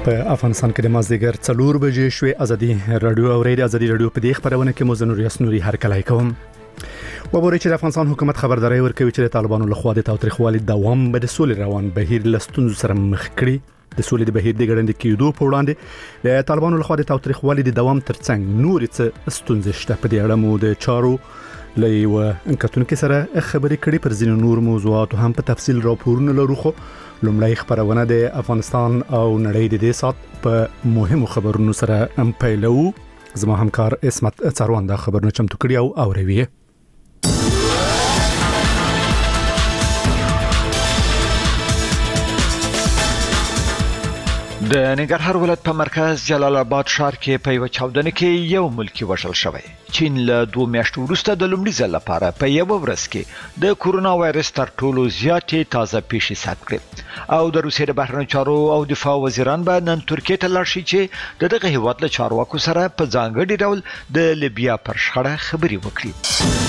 په افغانستان کې د مازدیګر 4 بجې شوې ازادي رادیو او ریډیو ازادي رادیو په دې خبرونه کې مو زنور یاسنوري هر کله کوم وګورئ چې د افغانستان حکومت خبرداري ورکوي چې طالبانو له خوا د تاوتریخوالي دوام به د سولې روان بهیر لستون سره مخ کړي د سولې د بهیر د ګړندې کېدو په وړاندې د طالبانو له خوا د تاوتریخوالي د دوام ترڅنګ نور څه ستونزې شته په دې اړه مو د چارو لایو انکتونکو سره خبرې کړې پر ځینو نور موضوعات هم په تفصیل راپورونه لرو خو لومړی خبرونه د افغانستان او نړۍ د دې سات په مهمو خبرونو سره ام پیلو زما همکار اسمت څاروان دا خبرونه چمتو کړی او اوروي د ننګرهار ولایت په مرکز جلال آباد ښار کې په یو چاودنه کې یو ملکی وژل شوی. چین له 2 میاشتو وروسته د لومړي ځل لپاره په یو ورځ کې د کورونا وایرس تر ټولو زیاتې تازه پیښې ثبت کړې او د روسیې د بهرنیو چارو او دفاع وزیران به نن ترکیې ته لاړ شي چې دغه هیواد له چارواکو سره په ځانګړي ډول د لیبیا پر شخړه خبرې وکړي.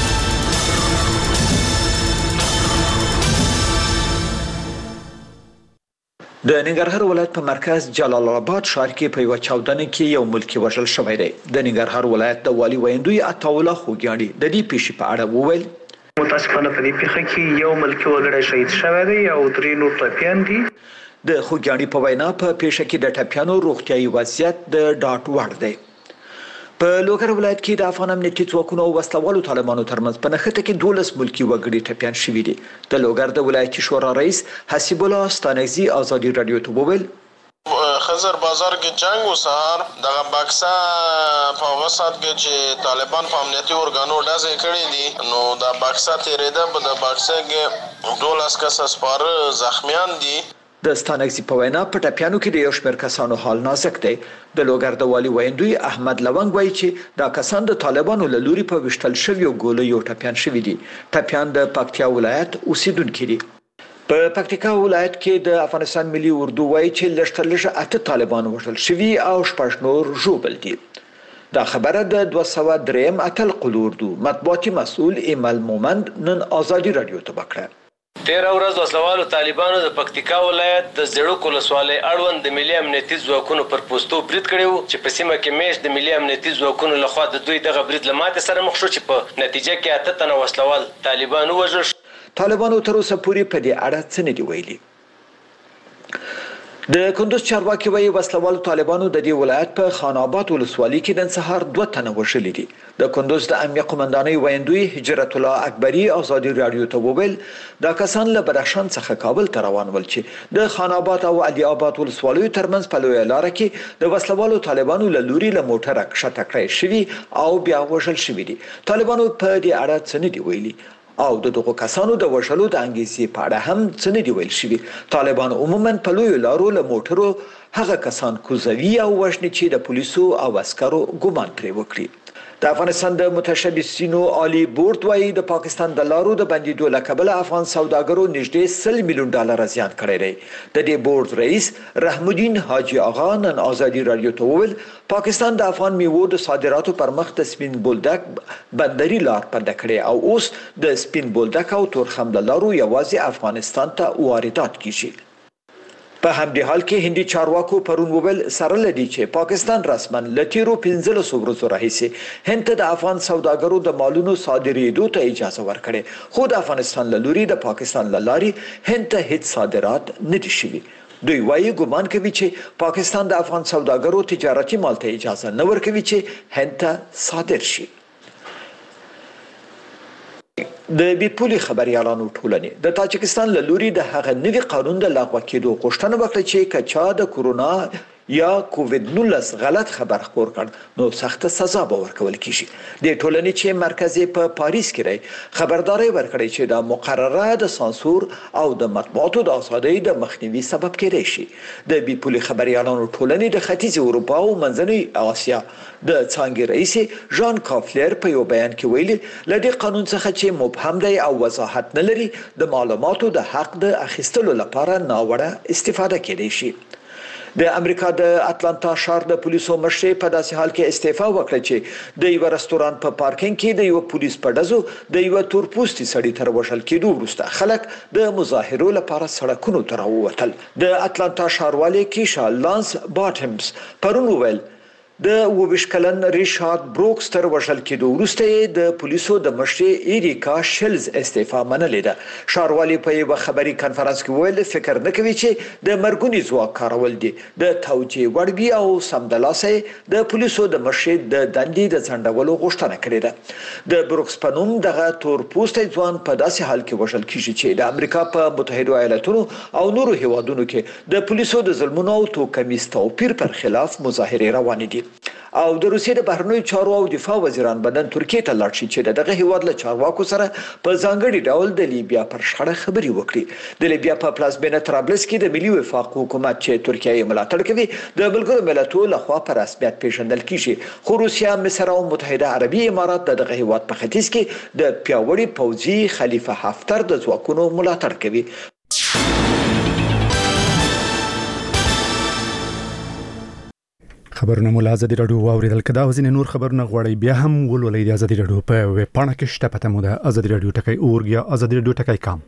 د ننګرهار ولایت په مرکز جلال آباد ښار کې په یو چاودنه کې یو ملکی وژل شوی دی. د ننګرهار ولایت د والي ویندوی عطاوله خوګیاڼي د دې پیښې په اړه وویل متاسفانه په دې پیښه کې یو ملکی وګړی شهید شوی دی او 3 نور ټپیان دي. د خوګیاڼي په وینا په پیښه کې د ټپیانو روغتیايي وضعیت د ډاټ وړ دی. په لوګر ولایت کې د افغان امنیتي ځواکونو او وسلوالو طالبانو ترمنځ په نښته کې 12 ملکی وګړي ټپیان شوي دي. د لوګر د ولایتي شورا رئیس حسیب الله ستانگزی ازادي رادیو ته وویل خزر بازار کې جنگ وسار دغه باکسا په وسات کې چې طالبان په امنیتي اورګانو ډزې کړې دي نو دا باکسا تیرېده په د باکسا کې 12 کس سپاره زخمیان دي. د ستانگزی په وینا په ټپیانو کې د یو شمېر کسانو حال نازک دی. د لوګر د والي ویندوی احمد لونګ وایي چې دا کسان د طالبانو له لوري په وشتل شویو ګولیو ټپیان شوي دي. ټپیان د پکتیا ولایت اوسیدونکي دي. په پکتیکا ولایت کې د افغانستان ملي اردو وایي چې لږ 8 طالبان وژل شوي او 6 نور ژوبل دي. دا خبره د 203 اتل قل اردو مطبوعاتي مسؤل ایمل مومند نن ازادي رادیو ته وکړه. 13 ورځ وسلوالو طالبانو د پکتیکا ولایت د زړو کولسوالۍ اړوند د ملي امنیتي ځواکونو پر پوسټو برید کړی چې په سیمه کې میش د ملي امنیتي ځواکونو لخوا د دوی دغه برید له ماتې سره مخ شو چې په نتیجه کې 8 تنه وسلوال طالبانو وژل شول. طالبانو تر اوسه پورې په دې اړه څه نه دی ویلي. د کندوز چارواکي وایي وسلوالو طالبانو د دې ولایت په خان آباد ولسوالۍ کې نن سهار 2 تنه وژلي دي. د کندوز د امنیه قومندانۍ ویندوی هجرت الله اکبری ازادي رادیو ته وویل دا کسان له بدخشان څخه کابل ته روان ول چې د خان آباد او علي آباد ولسوالیو ترمنځ په لویه لار کې د وسلوالو طالبانو له لوري له موټره کښته کړی شوي او بیا وژل شوي دي. طالبانو په دې اړه څه نه دی ویلي او دغه کسانو د وژلو د انګیزې په اړه هم څه نه دی ویل شوي. طالبان عموما په لویو لارو له موټرو هغه کسان کوزوي او وژني چې د پولیسو او عسکرو ګمان پرې وکړي. د افغانستان د متشبثینو عالی بورډ وايي د پاکستان د لارو د بندیدو له کبله افغان سوداګرو نږدې $100 میلیون زیان کړی دی. د دې بورډ رئیس رحم الدین حاجی آغا نن ازادي رادیو ته وویل پاکستان د افغان میوو د صادراتو پر مخ د سپین بولدک بندري لار بنده کړې او اوس د سپین بولدک او تورخم له لارو یوازې افغانستان ته واردات کیږي. په همدې حال کې هندي چارواکو پرون وویل سره لدی چې پاکستان رسما لتیرو 15 ورځو راهیسې هند ته د افغان سوداګرو د مالونو صادرېدو ته اجازه ورکړي خو د افغانستان له لوري د پاکستان له لارې هند ته هیڅ صادرات نه دي شوي. دوی وايي ګمان کوي چې پاکستان د افغان سوداګرو تجارتي مال ته اجازه نه ورکوي چې هند ته صادر شي. د بیپولي خبريالانو ټولنې د تاجکستان له لوري د هغه نوي قانون د لغوه کېدو غوښتنه وکړه چې کچا د کورونا یا کووید 19 غلط خبر خپور کړ نو سخت سزا به ورکول کیږي. د ټولنې چې مرکز په پاریس کې دی خبرداري ورکړي چې د مقرره د سانسور او د مطبوعاتو د ازادۍ د مخنیوي سبب کېدای شي. د بیپولي خبريالانو ټولنې د ختیځ اروپا او منځنۍ اسیا د څانګې رئیس ژان کافلر په یو بیان کې ویلي لدې قانون څخه چې مبهم دی او وضاحت نه لري د معلوماتو د حق د اخیستلو لپاره ناوړه استفاده کېدای شي. د امریکا د اتلانتا ښار د پولیسو مشر په داسې حال کې استعفا وکړه چې د یو رستوران په پارکینګ کې د یو پولیس په ډزو د یو تورپوستي سړي تر وژل کېدو وروسته خلک د مظاهرو لپاره سړکونو ته راووتل. د اتلانتا ښاروالي کیشا لانس باټمز پرون وویل د 22 کلن ریشارد بروکس تر وژل کېدو وروسته د پولیسو د مشر ایریکا شلز استعفا منلې ده. ښاروالي په یو خبري کانفرنس کې وویل فکر نه کوي چې د مرګونی ځواک کارول دي د توجیه وړ او سمدلاسه د پولیسو د مشر د دندې د ځنډولو غوښتنه کړې ده. د بروکس په نوم دغه تورپوستی ځوان په داسې حال کې وژل کیږي چې د امریکا په متحده ایالاتونو او نورو هیوادونو کې د پولیسو د ظلمونو او توکمیز توپیر پر خلاف مظاهره روانې دي. او د روسیې د بهرنیو چارو او دفاع وزیران بدن ترکیه ته لاړ شي چې دغه هیواد له چارواکو سره په ځانګړي ډول د لیبیا پر شخړه خبري وکړي. د لیبیا په پلازمینه طرابلس کې د ملي وفاق حکومت چې ترکیه یې ملاتړ کوي د ملګرو ملتونو لخوا په رسمیت پیژندل کیږي. خو روسیا، مصر او متحده عربي امارات دغه هیواد په ختیځ کې د پیاوړي پوځي خلیفه حفتر د ځواکونو ملاتړ کوي. خبرونه مو له ازادي راډیو واوریدل. که دا وزین نور خبرونه غواړئ بیا هم ولولئ د ازادي راډیو په ویب پاڼه کې شته. پته مو ده ازادي راډیو ټکی اورګ یا ازادي راډیو ټکی کام.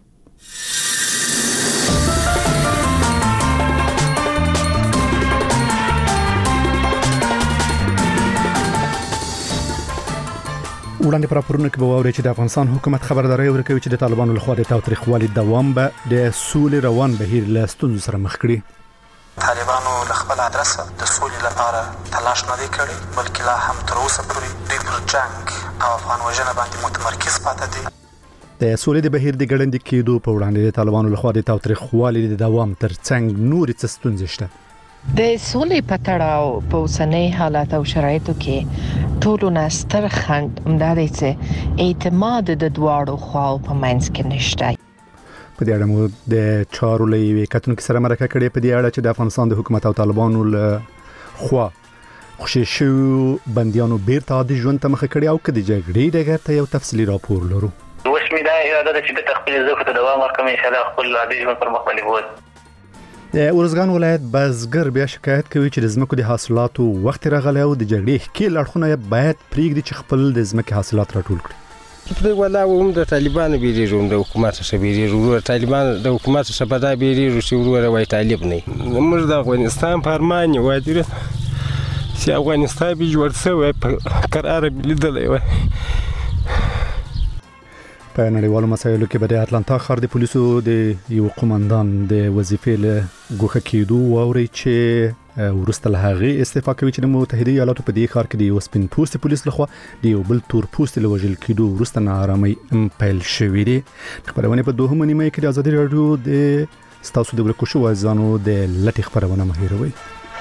وړاندې پر راپورونه کې به واورئ چې د افغانستان حکومت خبرداري ورکوي چې د طالبانو لخوا د تاوتریخوالي دوام به د سولې روان بهیر له ستونزو سره مخ کړي. طالبانو له خپل ادرسه د سولې لپاره تلاش نه دی کړی، بلکې لا هم تر اوسه پورې دوی پر جنگ او افغان وژنه باندې متمرکز پاتې دي. د سولې د بهیر د ګړندي کېدو په وړاندې د طالبانو لخوا د تاوتریخوالي د دوام ترڅنګ نورې څه ستونزې شته. د سولې په تړاو په اوسنۍ حالات او شرایطو کې ټولو نه ستر خنډ همدا دی چې اعتماد د دواړو خواو په منځ کې نشته. په دې اړه مو د چارو لوی کتونکو سره مرکه کړې په دې اړه چې د افغانستان د حکومت او طالبانو له خوا خوشي شو بنديانو بیرته عادي ژوند ته مخه کړي او کدي جګړې دغه ته یو تفصیلی راپور لرو. اوس مې دا اراده ده چې د خپل زوخه ته دوام ورکوم ان شاء الله خپل عادي ژوند پر مخ باندې ووت. د ورزګان ولایت بزګر بیا شکایت کوي چې د زمکو د حاصلاتو وخت راغلی او د جګړې ښکیل اړخونه باید پریږدي چې خپل د زمکو حاصلات راټول کړي. په ولا هم د طالبانو بیریږي د حکومت څخه بیریږي طالبان د حکومت څخه په دا بیریږي چې ورور وای طالب نه موږ د افغانستان په ارمان یو وایي چې افغانستان به جوړ شوی په قرار لیدل وي. په نړیوالو مسایلو کې به د اتلانتا ښار د پولیسو د یو قومندان د وظیفې له ګوښه کېدو واوري چې ورسته له هغه استعفا کوي چې د متحده ایالاتو په دې ښار کې د یو سپین پوستي پولیس لخوا د یو بل تور پوستي له وژل کېدو ورسته ناارامۍ پیل شوې دي. خبرونه په دوهمه نیمه کې د ازادي راډیو د ستاسو د ورکو شو ځانو د لټي خبرونه مهیروي.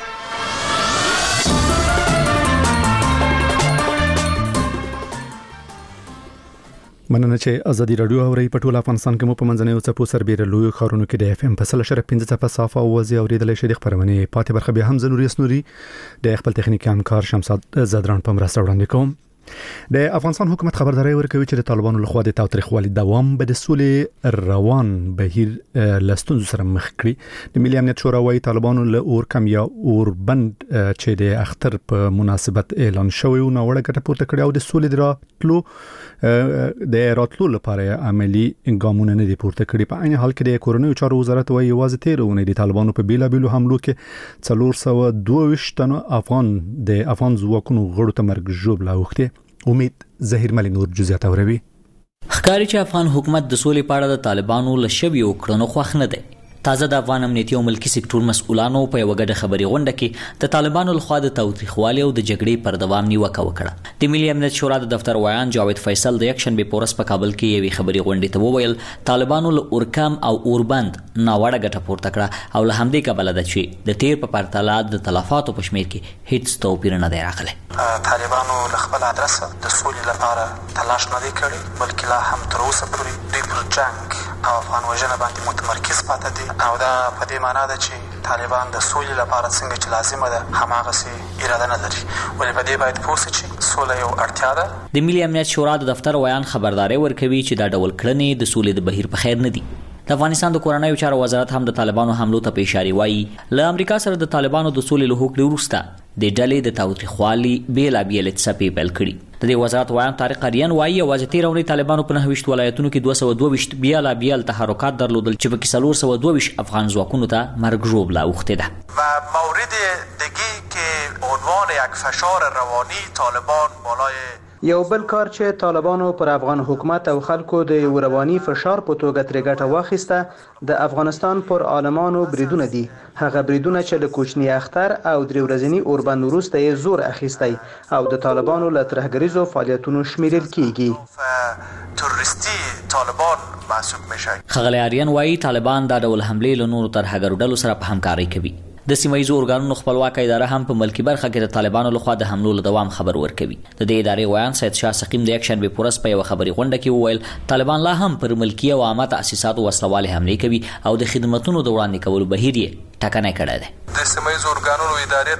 مننه چې ازادي راډیو اوري په ټول افغانستان کې مو په منځنۍ او څپو سربېره لوی ښارونو کې د اف ام په 1.15 په صافه او وزي اوریدل شي د خبرونه پاتې برخه به هم زنوري اسنوري د خپل تخنیکی همکار شمساد زدران په مرسته وړاندې کوم. د افغانستان حکومت خبرداري ورکوي چې د طالبانو لخوا د تاوتریخوالي دوام به د سولې روان بهیر لستونزو سره مخ کړي. د ملي امنیت شورا وايي طالبانو له اورکم یا اوربند چې د اختر په مناسبت اعلان شوی او نوړه ګټه پورته کړي او د سولې د راتلو لپاره عملی ګامونه نه دي پورته کړي. په عین حال کې د کورونی چارو وزارت وايي یوازې 13 اونۍ د طالبانو په بیلابیلو حملو کې 422 تنه د افغان ځواکونو غړو ته مرګ ژوبله اوښتي. امید ظهیر ملي نور جزئیات اوروي. ښکاري چې افغان حکومت د سولې په اړه د طالبانو له شویو کړنو خوښ نه دی. تازه د افغان امنیتي او ملکی سکتور مسؤلانو په یو غډه خبري غونډه کې د طالبانو لخوا د تاوتریخوالي او د جګړې پر دوام نیوکه وکړه. د ملي امنیت شورا د دفتر ویان جاوید فیصل د یکشنبه پورس په کابل کې یوې خبري غونډې ته وویل طالبانو له اورکم او اوربند ناوړه ګټه پورته کړه او له همدې کبله د چې د تیر په پرتله د تلفاتو په شمیر کې هیڅ توپیر نه دی راغلی. طالبانو له خپل ادرسه د سولې لپاره تلاش نه دی کړی، بلکې لا هم تر اوسه پورې دوی پر جنگ او افغان وژنه باندې متمرکز پاتې دي او دا په دې معنا ده چې طالبان د سولې لپاره څنګه چې لازمه ده هماغسې اراده نه لري. ولې په دې باید پوه سي چې سوله یو اړتیا ده. د ملي امنیت شورا د دفتر ویان خبرداري ورکوي چې دا ډول کړنې د سولې د بهیر په خیر نه دي. د افغانستان د کورنیو چارو وزارت هم د طالبانو حملو ته په اشاره وایي له امریکا سره د طالبانو د سولې له هوکړې وروسته د ډلې د تاوتریخوالي بیلابیل څپې پیل کړي. د دې وزارت وایي طارق اریان وایي یوازې تېره اونۍ طالبانو په 9 ولایتونو کې 222 بیلابیل تحرکات درلودل چې پکې 422 افغان ځواکونو ته مرګ ژوبله اوښتې ده. و مورد دیگه که عنوان یک فشار روانی طالبان بالای یو بل کار چې طالبانو پر افغان حکومت او خلکو د رواني فشار په توګه ترې ګټه واخیسته د افغانستان پر عالمانو بریدونه دي. هغه بریدونه چې له کوچني اختر او درې ورځني اوربند وروسته یې زور اخیستی او د طالبانو له ترهګریزو فعالیتونو شمیرل کیږي. تروریستی طالبان محسوب میشه. ښاغلی آریان وایي طالبان دا ډول حملې له نورو ترهګرو ډلو سره په همکارۍ کوي. د سیمایي ارګانونو خپلواکه اداره هم په ملکی برخه کې د طالبانو لخوا د حملو له دوام خبر ورکوي. د دې ادارې ویان سید شاه سقیم د یک شنبه پورس په یو خبري غونډه کې وویل طالبان لا هم پر ملکی او عامه تاسیساتو وسلواله حملې کوي او د خدماتونو د وړاندې کولو بهیر یې ټکنی کړی دی. د سیمایي ارګانونو ادارې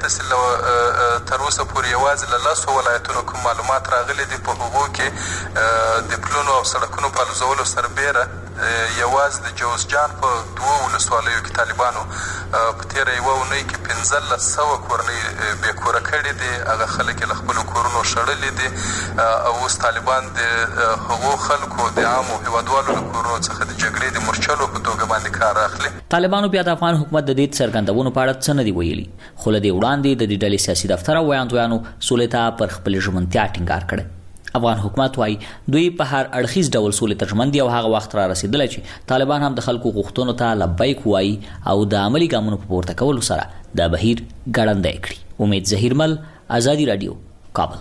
ته تر اوسه پورې یوازې له 10 ولایتونو کوم معلومات راغلي دي. په هغو کې د پلونو او سړکونو په الوزولو سربیره یوازې د جوزجان په 2 ولسوالیو کې طالبانو په تېره یوه اونۍ کې 1500 کورنۍ بې کوره کړي دي. هغه خلک یې له خپلو کورونو شړلي دي او اوس طالبان د هغو خلکو د عامو هیوادوالو له کورونو څخه د جګړې د مورچلو په توګه باندې کار اخلي. طالبانو بیا د افغان حکومت د دې څرګندونو په اړه څه نه دي ویلي، خو له دې وړاندې د دې ډلې سیاسي دفتر او ویاندویانو سولې ته پر خپل ژمنتیا ټینګار کړی. افغان حکومت وایي دوی په هر اړخیز ډول سولې ته ژمن دي او هغه وخت را رسیدلی چې طالبان هم د خلکو غوښتنو ته لبیک وایي او د عملي ګامونو په پورته کولو سره دا بهیر ګړندی کړي. امید ظهیرمل، ازادي راډیو، کابل.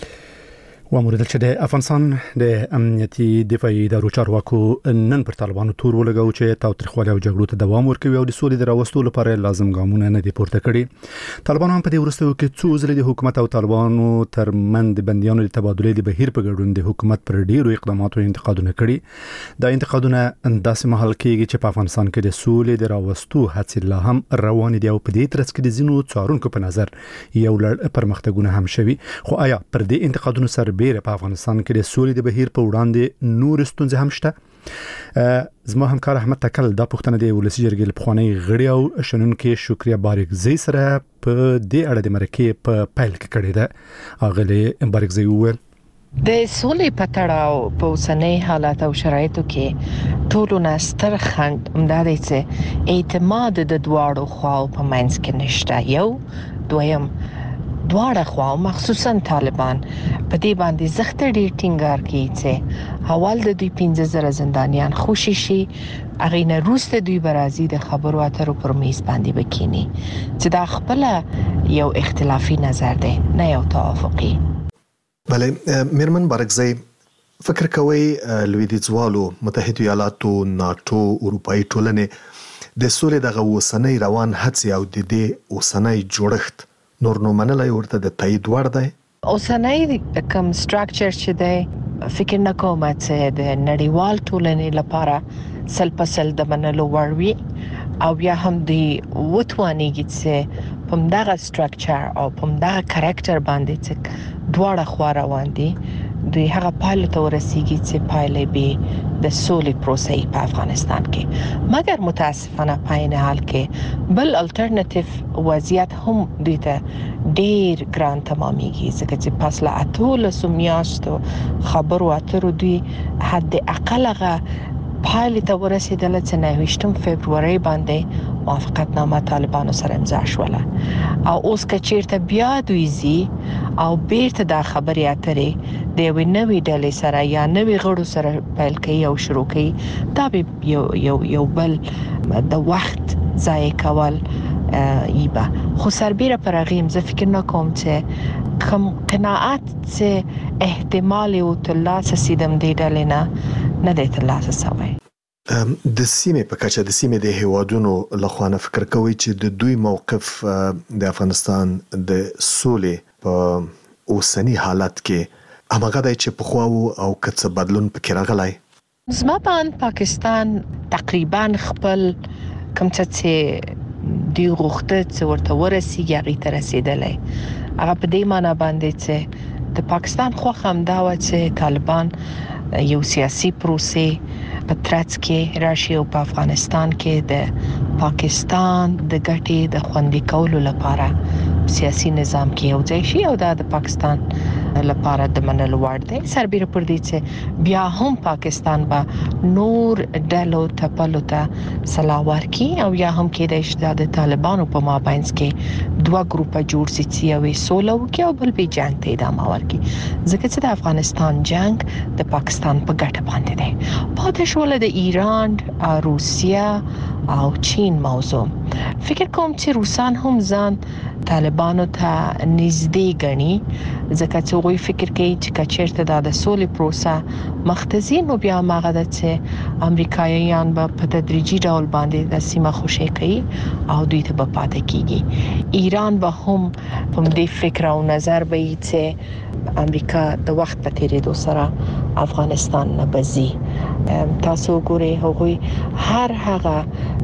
وموردل چې د افغانستان د امنیتي دفاعي ادارو چارواکو نن پر طالبانو تور ولګاو چې تاوتریخوالي او جګړو ته دوام ورکوي او د سولې د راوستلو لپاره لازم ګامونه نه دي پورته کړي. طالبانو هم په دې وروستیو کې څو ځله د حکومت او طالبانو ترمنځ د بندیانو د تبادلې د بهیر په ګډون د حکومت پر ډیرو اقداماتو انتقادونه کړي. دا انتقادونه انداسې مهال کېږي چې په افغانستان کې د سولې د راوستو هڅې لا هم روانې دي او په دې ترڅ کې د ځینو څارونکو په نظر یو لړ پرمختګونه هم شوي. خو آیا پر دې انتقادونو سره بیره په افغانستان کې د سولې د بهیر په وړاندې نور ستونزې هم شته؟ زما همکار احمد تکل دا پوښتنه د ولسی جرګې له پخواني غړي او شنونکو شکریا بارکزی سره په دې اړه د مرکې په پیل کې کړې ده. اغلی بارکزی وویل د سولې په تړاو په اوسنۍ حالات او شرایطو کې ټولو نه ستر خنډ همدا دی چې اعتماد د دواړو خواو په منځ کې نشته. یو دویم دواړه خوا مخصوصا طالبان په دې باندې زخت ډیر ټینګار کوي چې حوال د دوی 15000 زندانیان خوشي شي هغه نه روسته دوی برازي د خبرو اترو پر میز باندې بکینی چې دا خپل یو اختلافي نظر دی نه یو توافقي. بله میرمن بارکزی فکر کوي لویدیځوالو متحده ایالاتو ناتو اروپאי ټولنې د سولې دغه وسنۍ روان هڅې او د دې وسنۍ جوړښت نور نو منلای ورته د تایید وړ دی. اوسنۍ کوم سټراکچر چې دی فکر نه کوم چې د نړیوال ټولنې لپاره سلپسل د منلو وړ وي او بیا هم دی وټوانیږي چې په دغه سټراکچر او په دغه کریکټر باندې چې دواړه خوا روان دي دوی هغه پایله ته ورسیږي چې پایله به د سولې پروسې په افغانستان کې. مګر متاسفانه په عین حال کې بل الټرنیټیو وضعیت هم دوی ته ډیر ګران تمامېږي ځکه چې پس له اتو میاشتو خبرو اترو دوی حد اقلغه پایله ته ورسېدل چې 9 فبرवरी باندې موافقتنامه طالبانو سره امضا شوله او اوس که چیرته بیا دوی زی او بیرته دا خبرې اترې د یوې نوې ډلې سره یا نوې غړو سره پیل کوي او شروع کوي دا به یو بل د وخت ضایع کول ایبه. خو سربیره پر هغې زه فکر نه کوم چې کوم قناعت چې احتمال او ترلاسه سیدم دی ډلې نه دی ترلاسه سوی. د سیمې په کچه د سیمې د هیوادونو لخوا نه فکر کوي چې د دوی موقف د افغانستان د سولې په اوسنی حالت کې هماغه دی چې پخوا او که بدلون پکې راغلی؟ زما په اند پاکستان تقریبا خپل کوم چې دی غوښته چې ورته ورسیږي هغې ته رسېدلی. هغه په دې معنی باندې چې د پاکستان خوښه همدا وه چې طالبان یو سیاسي پروسې په ترڅ کې راشي او په افغانستان کې د پاکستان د ګټې د خوندي کولو لپاره سیاسي نظام کې یو ځای شي او د پاکستان لپاره د منلو وړ دی. سربېره پر دې چې بیا هم پاکستان به نور ډلو ټپلو ته سلا ورکړي او یا هم کېدای شي د طالبانو په مابینځ کې دوه ګروپه جوړ شي چې یو سوله وکړي او بل به جنگ ته ادامه ورکړي، ځکه چې د افغانستان جنگ د پاکستان په ګټه باندې دی. پاتې شول د ایران، روسیه او چین موضوع. فکر کوم چې روسان هم ځان طالبانو ته نږدې ګڼي، ځکه چې هغوی فکر کوي چې کچېرته د سولې پروسه مخته نو بیا هغه د چې امریکایان به په تدریجي ډول باندې د سیمه خوشي کوي او دوی ته به پاتې کیږي. ایران به هم په دې فکر او نظر به وي چې امریکا د وخت په تیریدو سره افغانستان نه بزي. تاسو ګورئ هغوی هر هغه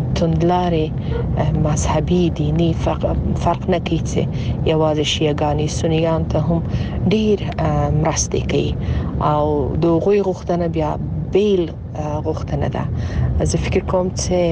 توندلارې مذهبي دینی فرق نه کوي چې یوازې شیعاګانی سنیان ته هم ډیر مرستې کوي او د هغوی غوښتنه بیا بیل غوښتنه ده. زه فکر کوم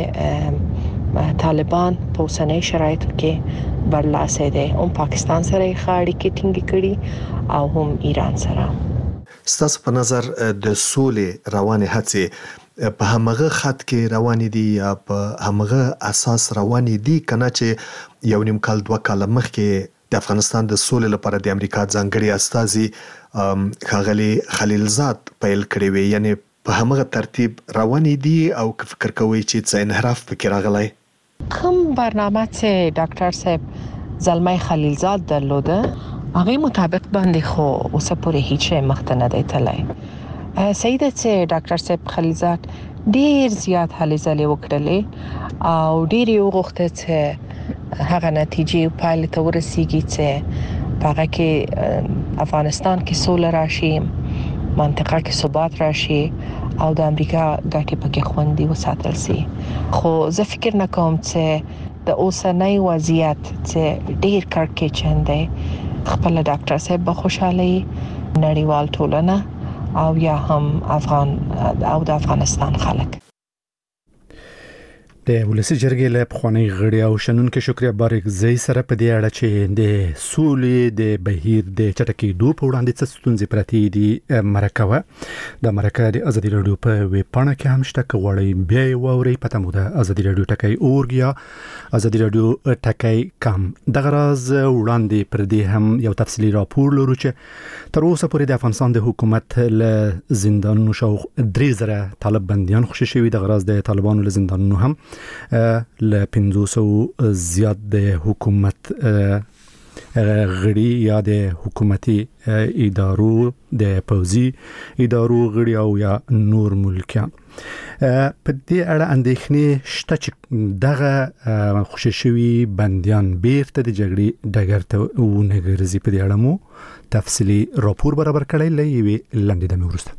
چې طالبان په اوسنۍ شرایطو کې برلاسه دي، هم پاکستان سره اړیکې ټینګې کړي او هم ایران سره. ستاسو په نظر د سولې روانې هڅې په همغه خط کې روانې دي یا په همغه اساس روانې دي کنه چې یو نیم کال 2 کال مخکې د افغانستان د سولې لپاره د امریکا ځانګړي استازي ښاغلي خلیلزاد پیل کړی وي، یعنی په همغه ترتیب روانې دي او فکر کوي چې څه انحراف پکې راغلی؟ کوم برنامه چې ډاکټر صاحب زلمی خلیلزاد درلوده هغه مطابق باندې خو اوسه پورې هیڅ مخته نه دی تللی. سیده چې ډاکټر صاحب خلیلزاد ډیر زیات هلې ځلې وکړلې او ډیر یو غوښته چې هغه نتیجې پایله ته ورسیږي چې په هغه کې افغانستان کې سوله راشي، منطقه کې ثبات راشي او د امریکا ګټې پکې خوندي وساتل شي. خو زه فکر نه کوم چې د اوسنۍ وضعیت چې ډیر کړکېچن دی خپل ډاکټر صاحب به خوشاله نړیوال ټولنه او یا هم افغان او د افغانستان خلک. د ولسی جرګې له پخوانی غړي او شنونکو شکریا بارګزی سره په دې اړه چې د سولې د بهیر د چټکې دوه په وړاندې څه ستونزې پرتې دي مرکه د مرکه د ازادي رادیو په ویب پاڼه کې هم شته کوړی بیا ووري پته مو ده ازادي رادیو ټکای اورګیا ازادي رادیو ټکای کم د غراز وړاندې پر دې هم یو تفصیلی راپور لرو چې تر اوسه پورې د افغانستان د حکومت له زندانونو شاو 3000 طالب بنديان خوشي شوی د غراز د طالبانو له زندانونو هم ل 500 زیات د حکومت غړي یا د حکومتي ادارو د پوزي ادارو غړي او یا نور ملکیان په دې اړه اندېښنې شته چې دغه خوشي شوی بنديان بیرته د جګړې ډګر ته ونګرځي. په دې اړه مو تفصیلی راپور برابر کړی لې لاندې د ورسته.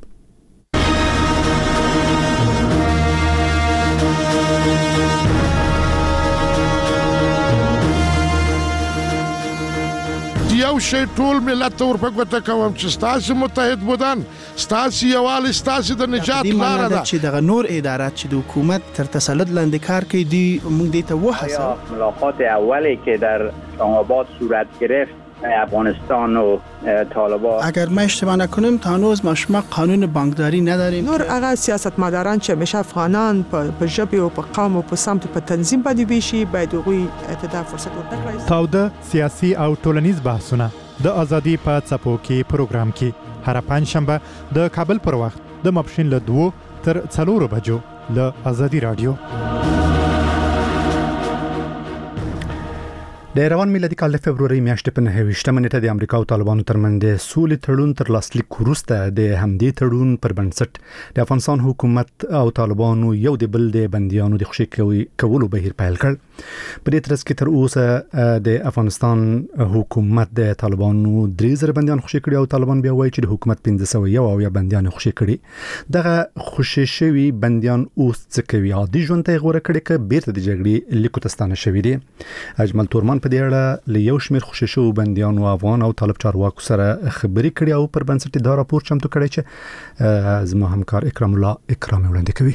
یو شی ټول ملت ته ورپکوته کوم چې ستاسو متحد بودن ستاسو یوالي ستاسو د نجات لاره ده چې دغه نور ادارات چې د حکومت تر تسلط لاندې کار کوي دی موږ دې ته وحسه. ملاقات اولی که در اسلام‌آباد صورت گرفت افغانستان و طالبان، اگر ما اشتباه نکنم تا هنوز ما قانون بانکداری نداریم. نور هغه سیاستمداران چې همیشه افغانان په ژبه او په قوم او په سمت په تنظیم باندې ویشي باید هغوی ته فرصت ورکړي. تاوده سیاسي او ټولنیز بحثونه د ازادي په څپو کې پروګرام کې هر پنځشنبه د کابل پر وخت د ماپښین له 2 تر 4 بجو له ازادي رادیو. د روان میلادي کال د فبرवरी میاشتې په 9 نیټه د امریکا او طالبانو ترمنځ د سولې تړون تر لاسلیک وروسته د همدې تړون پر بنسټ د افغانستان حکومت او طالبانو یو د بل د بنديانو د خوشي کولو بهیر پیل کړ. په دې ترڅ کې تر اوسه د افغانستان حکومت د طالبانو 3000 بنديان خوشي کړي او طالبان بیا وایي چې د حکومت 1501 بنديان خوشي کړي دغه خوشي شوی بنديان اوس څه کوي عادي ژوند ته غوړه کړي ک بیرته د جګړې لیکو تستانه شوی دي اجمل تورمان په دې اړه له یو شمېر خوشي شوی بنديان او افغان او طالب چارواکو سره خبرې کړي او پر بنسټ دا راپور چمتو کړي چې زموږ همکار اکرام الله اکرام وړاندې کوي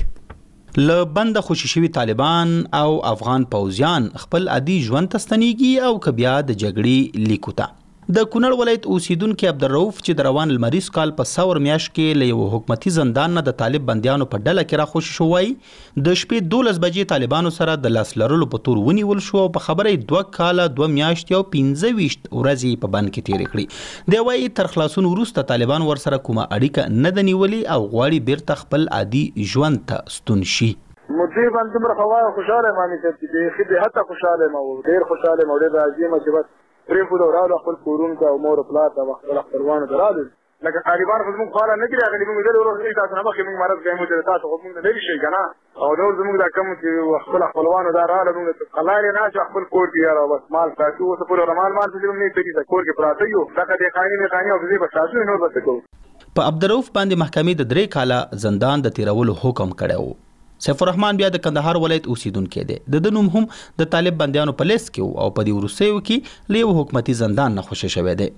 له بند خوشي شوی طالبان او افغان پوځیان خپل عادي ژوند تستنیږي او کبیا د جګړې لیکوتا د کونړ ولایت اوسیدونکو عبدالرؤف چې د روان المریض کال په ثور میاشت کې له یو حکومتي زندان نه د طالب بنديانو په ډله کې را خوشي شوی د شپې 12 بجې طالبانو سره د لاس لرلو په تور ونیول شو او په خبره 2 کاله 2 میاشتې او 15 ورځې په بند کې تیر کړي دی وايي تر خلاصون وروسته طالبان ور سره کومه اړیکه نه دنیولي او غواړي بیرته خپل عادي ژوند ته ستون شي مدیر باندې مرخوا خوشاله مانی چې خدای حتی خوشاله مو ډیر خوشاله مو ډیر راځي چې پرې خو راو خپل کورون ته او مور پلا ته خپل خپلوانو دراله لکه طالبان خو موږ خاله نه کړی هغه موږ د ورځې تاسو نه مخکې موږ مرز غوښمو چې تاسو خو موږ نه لري شي کنه او نور زموږ د کم چې خپل خپلوانو دراله موږ خلای نه چې خپل کور دی او بس مال تاسو اوس په مال چې موږ نه پیږي کور کې پراته یو دا د قانوني او دې په تاسو نور بس کوو په عبدالرؤف باندې محکمې د 3 کاله زندان د تیرولو حکم کړو سیف الرحمن بیا د کندهار ولایت اوسیدونکو دی د نوم هم د طالب بنديانو په لیست کې او په دې ورسېو کې له حکومتي زندان نه خوشی شوی دی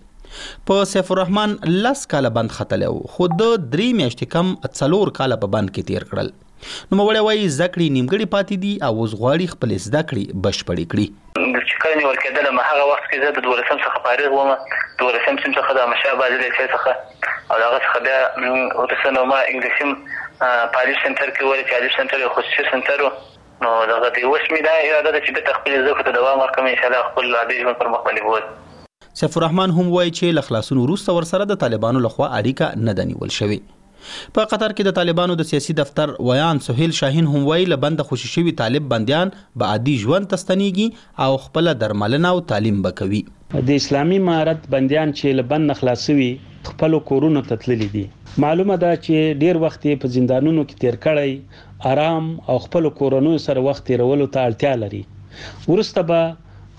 په سیف الرحمن 10 کاله بند ختلو خو د 3 میاشتې کم 4 کاله په بند کې تیر کړل نو مولوی وايي زکړې نیمګړي پاتې دي او زغواړي خپل زکړې بشپړې کړي د چکرنی ورکېدل ما هغه وخت کې زه د 12 څخه فارغ وم 12 څخه د مشابه د څخه او هغه څخه بیا ورسنه ما انګلیسي پالیس سنټر کې ولې پالیس سنټر یو خصوصي سنټر نو دغه د وسمې دا اراده ده چې د تخپل زکه ته دوام ورکوم ان شاء الله خپل عادي ژوند پر مخ باندې ووت سیف الرحمن هم وایي چې له خلاصون وروسته ورسره د طالبانو لخوا اړیکه نه دنیول شوی په قطر کې د طالبانو د سیاسي دفتر ویان سهیل شاهین هم وایي له بند خوشي شوی طالب بنديان به عادي ژوند تستنیږي او خپل درملنه او تعلیم وکوي د اسلامي امارت بنديان چې له بند خلاصوي خپل کورونو ته تللي دي معلومه ده چې ډیر وخت په زندانونو کې تیر کړی آرام او خپل کورونو سره وخت تیرولو ته اړتیا لري ورسته به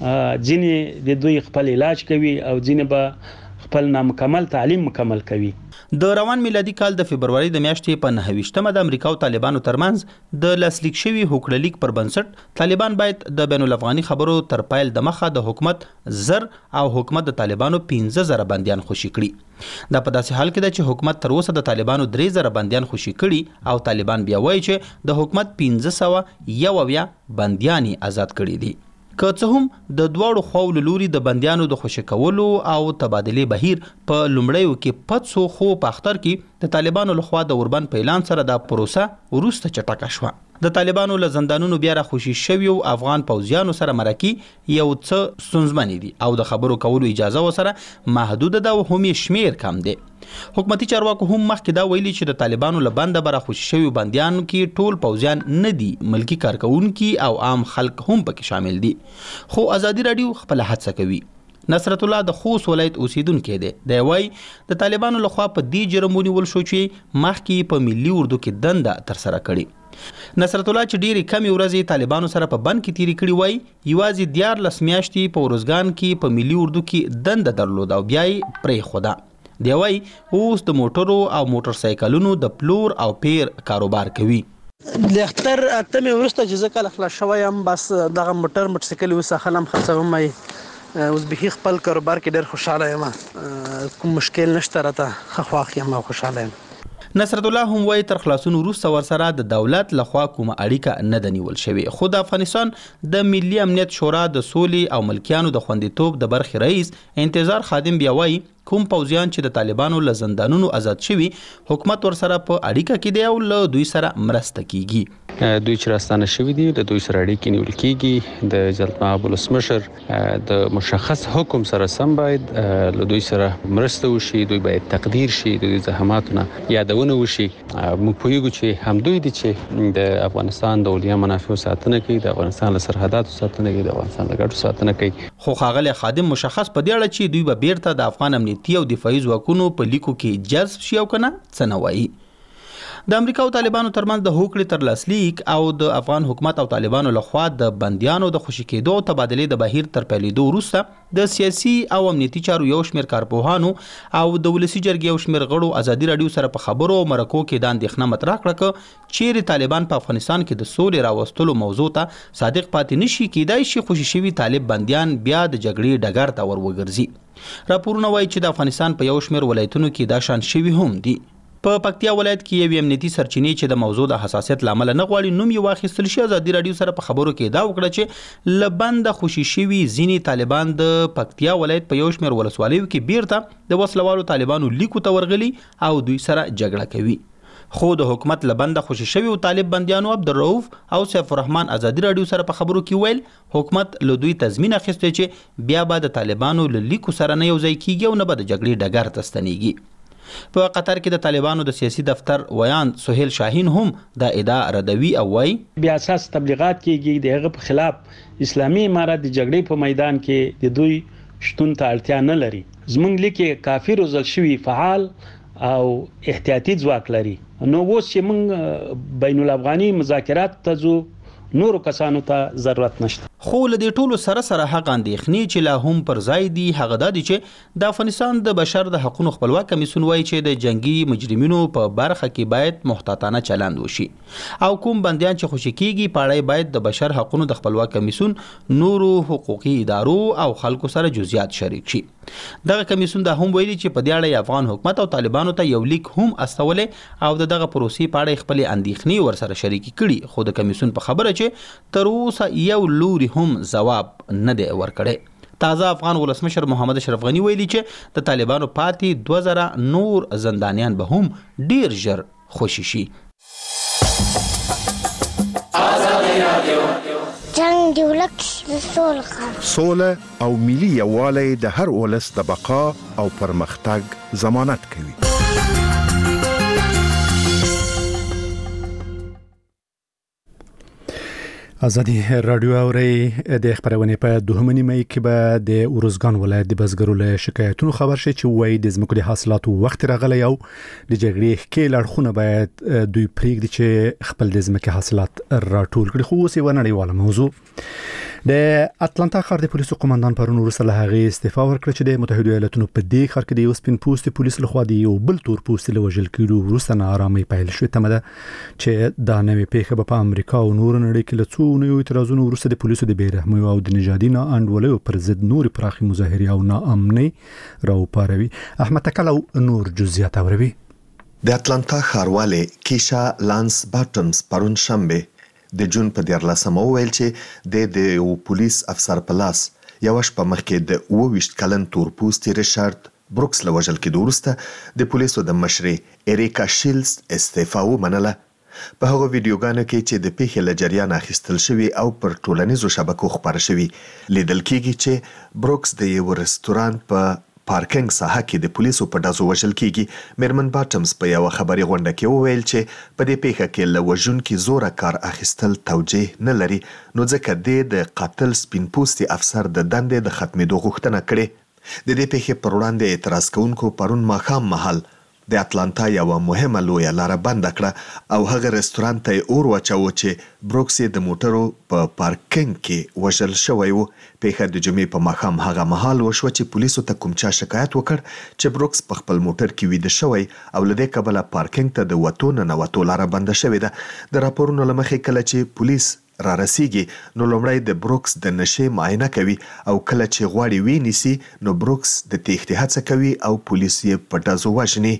ځینې د دوی خپل علاج کوي او ځینې به خپل نامکمل تعلیم مکمل کوي د روان میلادي کال د فبرवरी د میاشتې په 9 د امریکا او طالبانو ترمنځ د لاسلیک شوی هوکړلیک پر بنسټ طالبان باید د بین الافغاني خبرو تر پایل د مخه د حکومت زر او حکومت د طالبانو 15000 بنديان خوشي کړي دا په داسې حال کې ده چې حکومت تر اوسه د طالبانو 3000 بنديان خوشي کړي او طالبان بیا وایي چې د حکومت 1501 بنديان آزاد کړي دي که څه هم د دواړو خواو لوري د بنديانو د خوشي کولو او تبادله بهیر په لومړیو کې پڅو خو په اختر کې د طالبانو لخوا د اوربان په اعلان سره د پروسه ورسته چټکه شوه د طالبانو له زندانونو بیا را خوشي شوی او افغان پوځیانو سره مرکی یو څه ستونزمنې دي او د خبرو کولو اجازه وسره محدود ده او هم شمیر کم دي حکومتي چارواکو هم مخکې دا ویلي چې د طالبانو له بنده بره خوشي شوی بنديانو کې ټول پوځیان نه دي ملکی کارکونکو او عام خلک هم پکې شامل دي خو ازادي رادیو خپل هڅه کوي نصرت الله د خوست ولایت اوسیدونکو دی د وای د طالبانو لخوا په دې جرمونی ول شو چې مخکې په ملي اردو کې دنده تر سره کړي نصرت الله چې ډېری کمی ورځې طالبانو سره په بند کې تیری کړي وای یوازې 14 میاشتې په ورزګان کې په ملي اردو کې دنده درلود او بیا یې پرې خدا دی وای اوس د موټرو او موټر سایکلونو د پلور او پیر کاروبار کوي د اختر اتمه ورسته چې زه کله خلاص شوم بس دغه موټر سایکل وسخلم خرڅوم اوس به خپل کاروبار کې ډېر خوشاله یم کوم مشکل نشته راته خواخ یم خوشاله یم نصرت الله هم وای تر خلاصون وروسته ورسره د دولت لخوا کومه اړیکه نه دنیول شوی خو د افغانستان د ملي امنیت شورا د سولې او ملکیانو د خوندیتوب د برخې رئیس انتظار خادم بیا وای کوم پوځیان چې د طالبانو له زندانونو آزاد شوي حکومت ورسره په اړیکه کې دی او له دوی سره مرسته کیږي دوی چې راستانه شوي دي د دوی سره اړیکې نیول کیږي د جلال‌آباد ولسمشر د مشخص حکم سره سم باید له دوی سره مرسته وشي دوی باید تقدیر شي د زحماتونه یادونه وشي موږ پوهیږو چې هم دوی دي چې د افغانستان د اولیا منافع ساتنه کوي د افغانستان له سرحداتو ساتنه کوي د افغانستان له ګټو ساتنه کوي خو ښاغلی خادم مشخص په دې اړه چې دوی به بیرته د افغان امنیتي او دفاعي ځواکونو په لیکو کې جذب شي او کنه څه نه وایي د امریکا او طالبانو ترمنځ د هوکړې تر لاسلیک او د افغان حکومت او طالبانو لخوا د بندیانو د خوشي کېدو او تبادلې د بهیر تر پیلېدو وروسته د سیاسي او امنیتي چارو یو شمېر کارپوهانو او د ولسي جرګې یو شمېر غړو ازادي راډیو سره په خبرو او مرکو کې د اندېښنه مطرح کړه چیرې طالبان په افغانستان کې د سولې راوستلو موضوع ته صادق پاتې نشي کېدای شي خوشي شوي طالب بندیان بیا د جګړې ډګر ته ور وګرځي. راپورونه وایي چې د افغانستان په یو شمېر ولایتونو کې دا شان شوي هم دي. په پکتیا ولایت کې یو امنیتي سرچینې چې د موضوع د حساسیت لامل نه غواړي نوم یې واخیستل شي ازادي راډیو سره په خبرو کې دا وکړه چې لبند خوشي شوي ځینې طالبان د پکتیا ولایت په یو شمېر ولسوالیو کې بیرته د وسلوالو طالبانو لیکو ته ورغلي او دوی سره جګړه کوي. خو د حکومت لبند خوشي شوي او طالب بندیانو عبدالرؤف او سیف الرحمن ازادي راډیو سره په خبرو کې ویل حکومت له دوی تضمین اخیستی چې بیا به د طالبانو له لیکو سره نه یو ځای کیږي او نه به د جګړې ډګر ته ستنیږي. په قطر کې د طالبانو د سیاسي دفتر ویان سهیل شاهین هم د ادعا ردوي او وایي بیا اساس تبلیغات کیږي د هغه په خلاف اسلامي امارت د جګړې په میدان کې د دوی شتون ته اړتیا نه لري. زمونږ لیکي کافي روزل شوي فعال او احتیاطي ځواک لري. نو اوس چې موږ بین الافغاني مذاکرات ته ځو نورو کسانو ته ضرورت نشته. خو له دې ټولو سره هغه اندېښنې چې لا هم پر ځای دي هغه دا دي چې د افغانستان د بشر د حقوقو خپلواک کمیسیون وایي چې د جنگي مجرمینو په برخه کې باید محتاطانه چلند وشي او کوم بندیان چې خوشي کیږي پاړی باید د بشر حقوقو د خپلواک کمیسیون نورو حقوقي ادارو او خلکو سره جزئیات شریک شي. دغه کمیسیون دا هم ویلي چې په دې اړه افغان حکومت او طالبانو ته یو لیک هم استولې او دغه پروسې په اړه خپل اندېښنې ورسره شریک کړي خو د کمیسیون په خبره چې تر اوسه یو لوري هم جواب نه دی ورکړی. تازه افغان ولسمشر محمد اشرف غنی ویلي چې د طالبانو پاتې 2000 نور زندانیان به هم ډیر ژر خوشي شي. جنگ دی ولک سوله او ملي یووالی د هر ولس د بقا او پرمختګ ضمانت کوي. ازادي راډیو اوري د خبرونه په 2 مې کې به د اورزګان ولایت د بزګرو له شکایتونو خبر شي چې وایي د زمکو د حاصلاتو وخت راغلی او د جګړې کې لړخونه باید دوی پریږدي چې خپل د زمکو حاصلات راټول کړي. خو اوس یو نړیواله موضوع د اتلانتا ښار د پولیسو قومندان پرون وروسته له هغې استعفا ورکړه چې د متحده ایالاتونو په دې ښار کې د یو سپین پوستي پولیس لخوا د یو بل تور پوستي له وژل کېدو وروسته ناارامۍ پیل شوې. تمه ده چې دا نوې پیښه به په امریکا او نور نړۍ کې له څو نویو اعتراضونو وروسته د پولیسو د بېرحمۍ او د نژادي ناانډولیو پر ضد نورې پراخې مظاهرې او ناامنۍ راوپاروي. احمد تکل او نور جزئیات اوري. د اتلانتا ښاروالي کیشا لانس باټمز پرون شنبه د جون په 14 ویل چې د یو پولیس افسر په لاس یو شپه مخکې د 22 کلن تور پوستي ریچارډ بروکس له وژل کېدو وروسته د پولیسو د مشرې اریکا شیلز استعفا ومنله. په هغو ویډیوګانو کې چې د پیښې له جریان اخیستل شوي او پر ټولنیزو شبکو خپاره شوي لیدل کېږي چې بروکس د یو رستورانت په پارکینګ ساحه کې د پولیسو په ډزو وژل کېږي. میرمن باټمز په یو خبري غونډه کې وویل چې په دې پیښه کې له وژونکي زوره کار اخیستل توجیه نه لري نو ځکه د قاتل سپین پوستي افسر د دندې د ختمېدو غوښتنه کړې. د دې پیښې پر وړاندې اعتراض کوونکو پرون ماښام مهال د اتلانتا یو مهمه لویه لاره بند کړه او هغه رستورانت ته اور واچاوه چې بروکس د موټرو په پارکینګ کې وژل شوی و. پیښه د جمعې په ماښام هغه مهال وشوه چې پولیسو ته کوم چا شکایت وکړ چې بروکس په خپل موټر کې ویده شوی او له دې کبله پارکینګ ته د وتو ننوتو لاره بنده شوې ده. د راپورونو له مخې کله چې پولیس را رسیږي نو لومړی د بروکس د نشې معاینه کوي او کله چې غواړي وینیسي نو بروکس د تېښتې هڅه کوي او پولیس یې په ډزو وژني.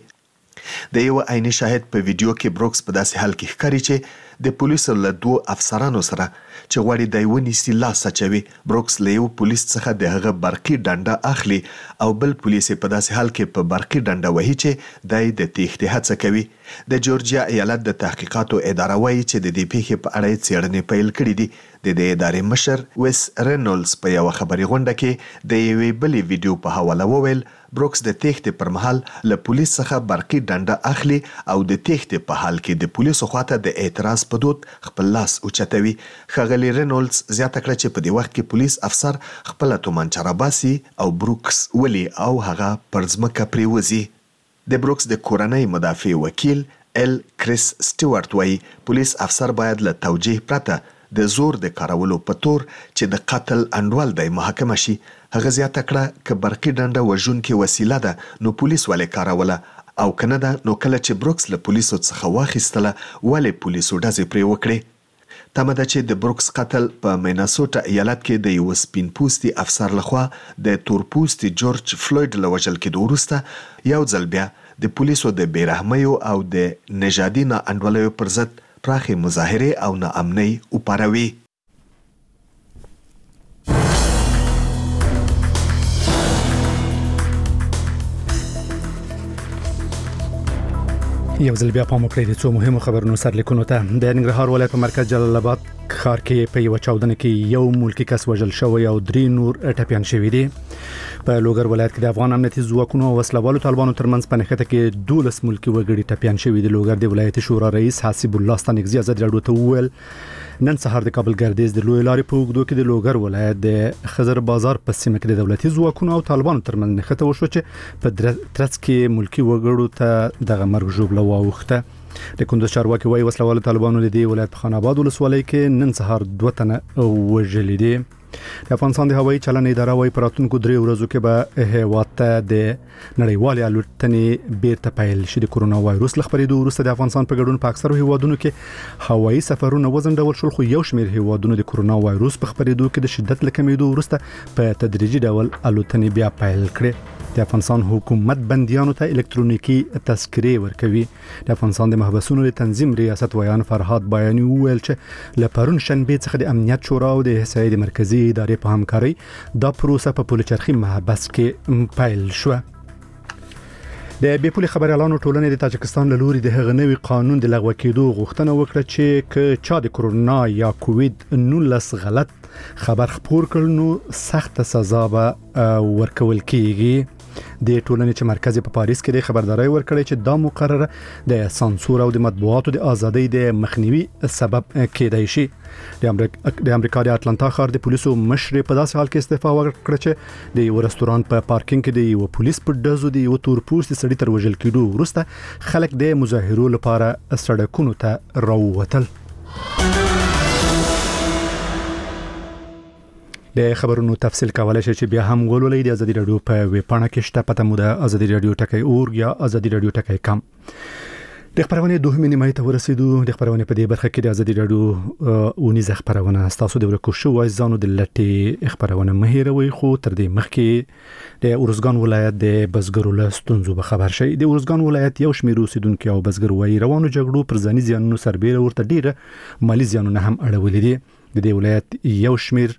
د یو عیني شاهد په ویډیو کې بروکس په داسې حال کې ښکاري چې د پولیسو له 2 افسرانو سره چې غواړي د ونیسي لاس اچوي. بروکس له یو پولیس څخه د هغه برقي ډنډه اخلي او بل پولیس په داسې حال کې په برقي ډنډه وهي چې دای د تېښتې هڅه کوي. د جورجیا ایالت د تحقیقاتو اداره وایي چې د دې پیښې په اړه څېړنې پیل کړې دي. د دې ادارې مشر ویس رینولز په یو خبري غونډه کې د یوې بلې ویډیو په حواله وویل بروکس د تېښتې پر مهال له پولیس څخه برقي ډنډه اخلي او د تېښتې په حال کې د پولیسو خواته د اعتراض په دود خپل لاس اوچتوي. ښاغلي رینولز زیاته کړه چې په دې وخت کې پولیس افسر خپله تومانچه راباسي او بروکس ولي او هغه پر ځمکه پریوځي. د بروکس د کورنۍ مدافع وکیل ال کریس سټیوارت وایي پولیس افسر باید له توجیه پرته د زور د کارولو په تور چې د قتل انډول دی محاکمه شي. هغه زیاته کړه که برقي ډنډه وژونکې وسیله ده نو پولیس ولې کاروله او که نه ده نو کله چې بروکس له پولیسو څخه واخیستله ولې پولیسو ډزې پرې وکړې. تمه ده چې د بروکس قتل په میناسوټا ایالت کې د یو سپین پوستي افسر لخوا د تور پوستي جورج فلوید له وژل کېدو وروسته یو ځل بیا د پولیسو د بېرحمیو او د نژادي ناانډولیو پر ضد پراخې مظاهرې او ناامنۍ وپاروي. یو ځل بیا پام وکړئ د څو مهمو خبرونو سرلیکونو ته. د ننګرهار ولایت په مرکز جلال آباد ښار کې په یو چاودنه کې یو ملکی کس وژل شوی او 3 نور ټپیان شوي دي. په لوګر ولایت کې د افغان امنیتي ځواکونو او وسلوالو طالبانو ترمنځ په نښته کې 12 ملکی وګړي ټپیان شوي دي. لوګر د ولایت شورا رئیس حسیب الله ستانکزي ازادي راډیو ته وویل نن سهار د کابل ګردیز د لوی لارې په اوږدو کې د لوګر ولایت د خزر بازار په سیمه کې د دولتي ځواکونو او طالبانو ترمنځ نښته وشوه چې په ترڅ کې ملکی وګړو ته دغه مرګ ژوبله واوښته. د کندوز چارواکي وايي وسلوالو طالبانو د دې ولایت په خان آباد ولسوالۍ کې نن سهار 2 تنه وژلي دي. د افغانستان د هوایي چلن اداره وايي په راتلونکو 3 ورځو کې به هیواد ته د نړیوالې الوتنې بیرته پیل شي. د کورونا وایروس له خپرېدو وروسته د افغانستان په ګډون په اکثرو هیوادونو کې هوایي سفرونه وځنډول شول، خو یو شمېر هیوادونو د کورونا وایروس په خپرېدو کې د شدت له کمېدو وروسته په تدریجي ډول الوتنې بیا پیل کړې. د افغانستان حکومت بندیانو ته الکترونیکی تذکرې ورکوي. د افغانستان د محبسونو د تنظیم ریاست ویان فرهاد بیانی وویل چې له پرون شنبه څخه د امنیت شورا او د احصایې د مرکزی ادارې په همکارۍ دا پروسه په پلچرخي محبس کې پیل شوه. د بیپولي خبريالانو ټولنې د تاجکستان له لوري د هغه نوي قانون د لغوه کېدو غوښتنه وکړه چې که چا د کورونا یا کووید 19 غلط خبر خپور کړ نو سخت سزا به ورکول کیږي. د ټولنې چې مرکز په پاریس کې د خبرداري ورکړې چې دا مقرره د سانسور او د مطبوعاتو د ازادۍ د مخنیوي سبب کېدای شي. د امریکا د اټلانتا ښار د پولیسو مشر په داسې حال کې استعفا ورکړه چې د یو رستوران په پارکینګ کې د یو پولیس په ډزو د یو تور پوستي سړي تر وژل کېدو وروسته خلک د مظاهرو لپاره سړکونو ته راووتل. د خبرونو تفصیل کولای شئ چې بیا هم ولولئ د ازادي راډیو په ویب پاڼه کې شته پته مو د ازادي راډیو ټکی اورګ یا ازادي راډیو ټکی کام. د خبرونه دوه نیمه ته ورسېدو. د خبرونه په دې برخه کې د ازادي راډیو اونیزه خبرونه تاسو د ورکو شو وایزانو د لټي خبرونه مهیروي، خو تر دې مخکې د ارزګان ولایت د بزګرو له ستونزو به خبر شي. د ارزګان ولایت یو شمېر اوسیدونکو او بزګر وایي روانو جګړو پر ځاني زیانونو سربېره ورته ډیره مالی زیانونه هم اړولې دي. د دې ولایت یو شمېر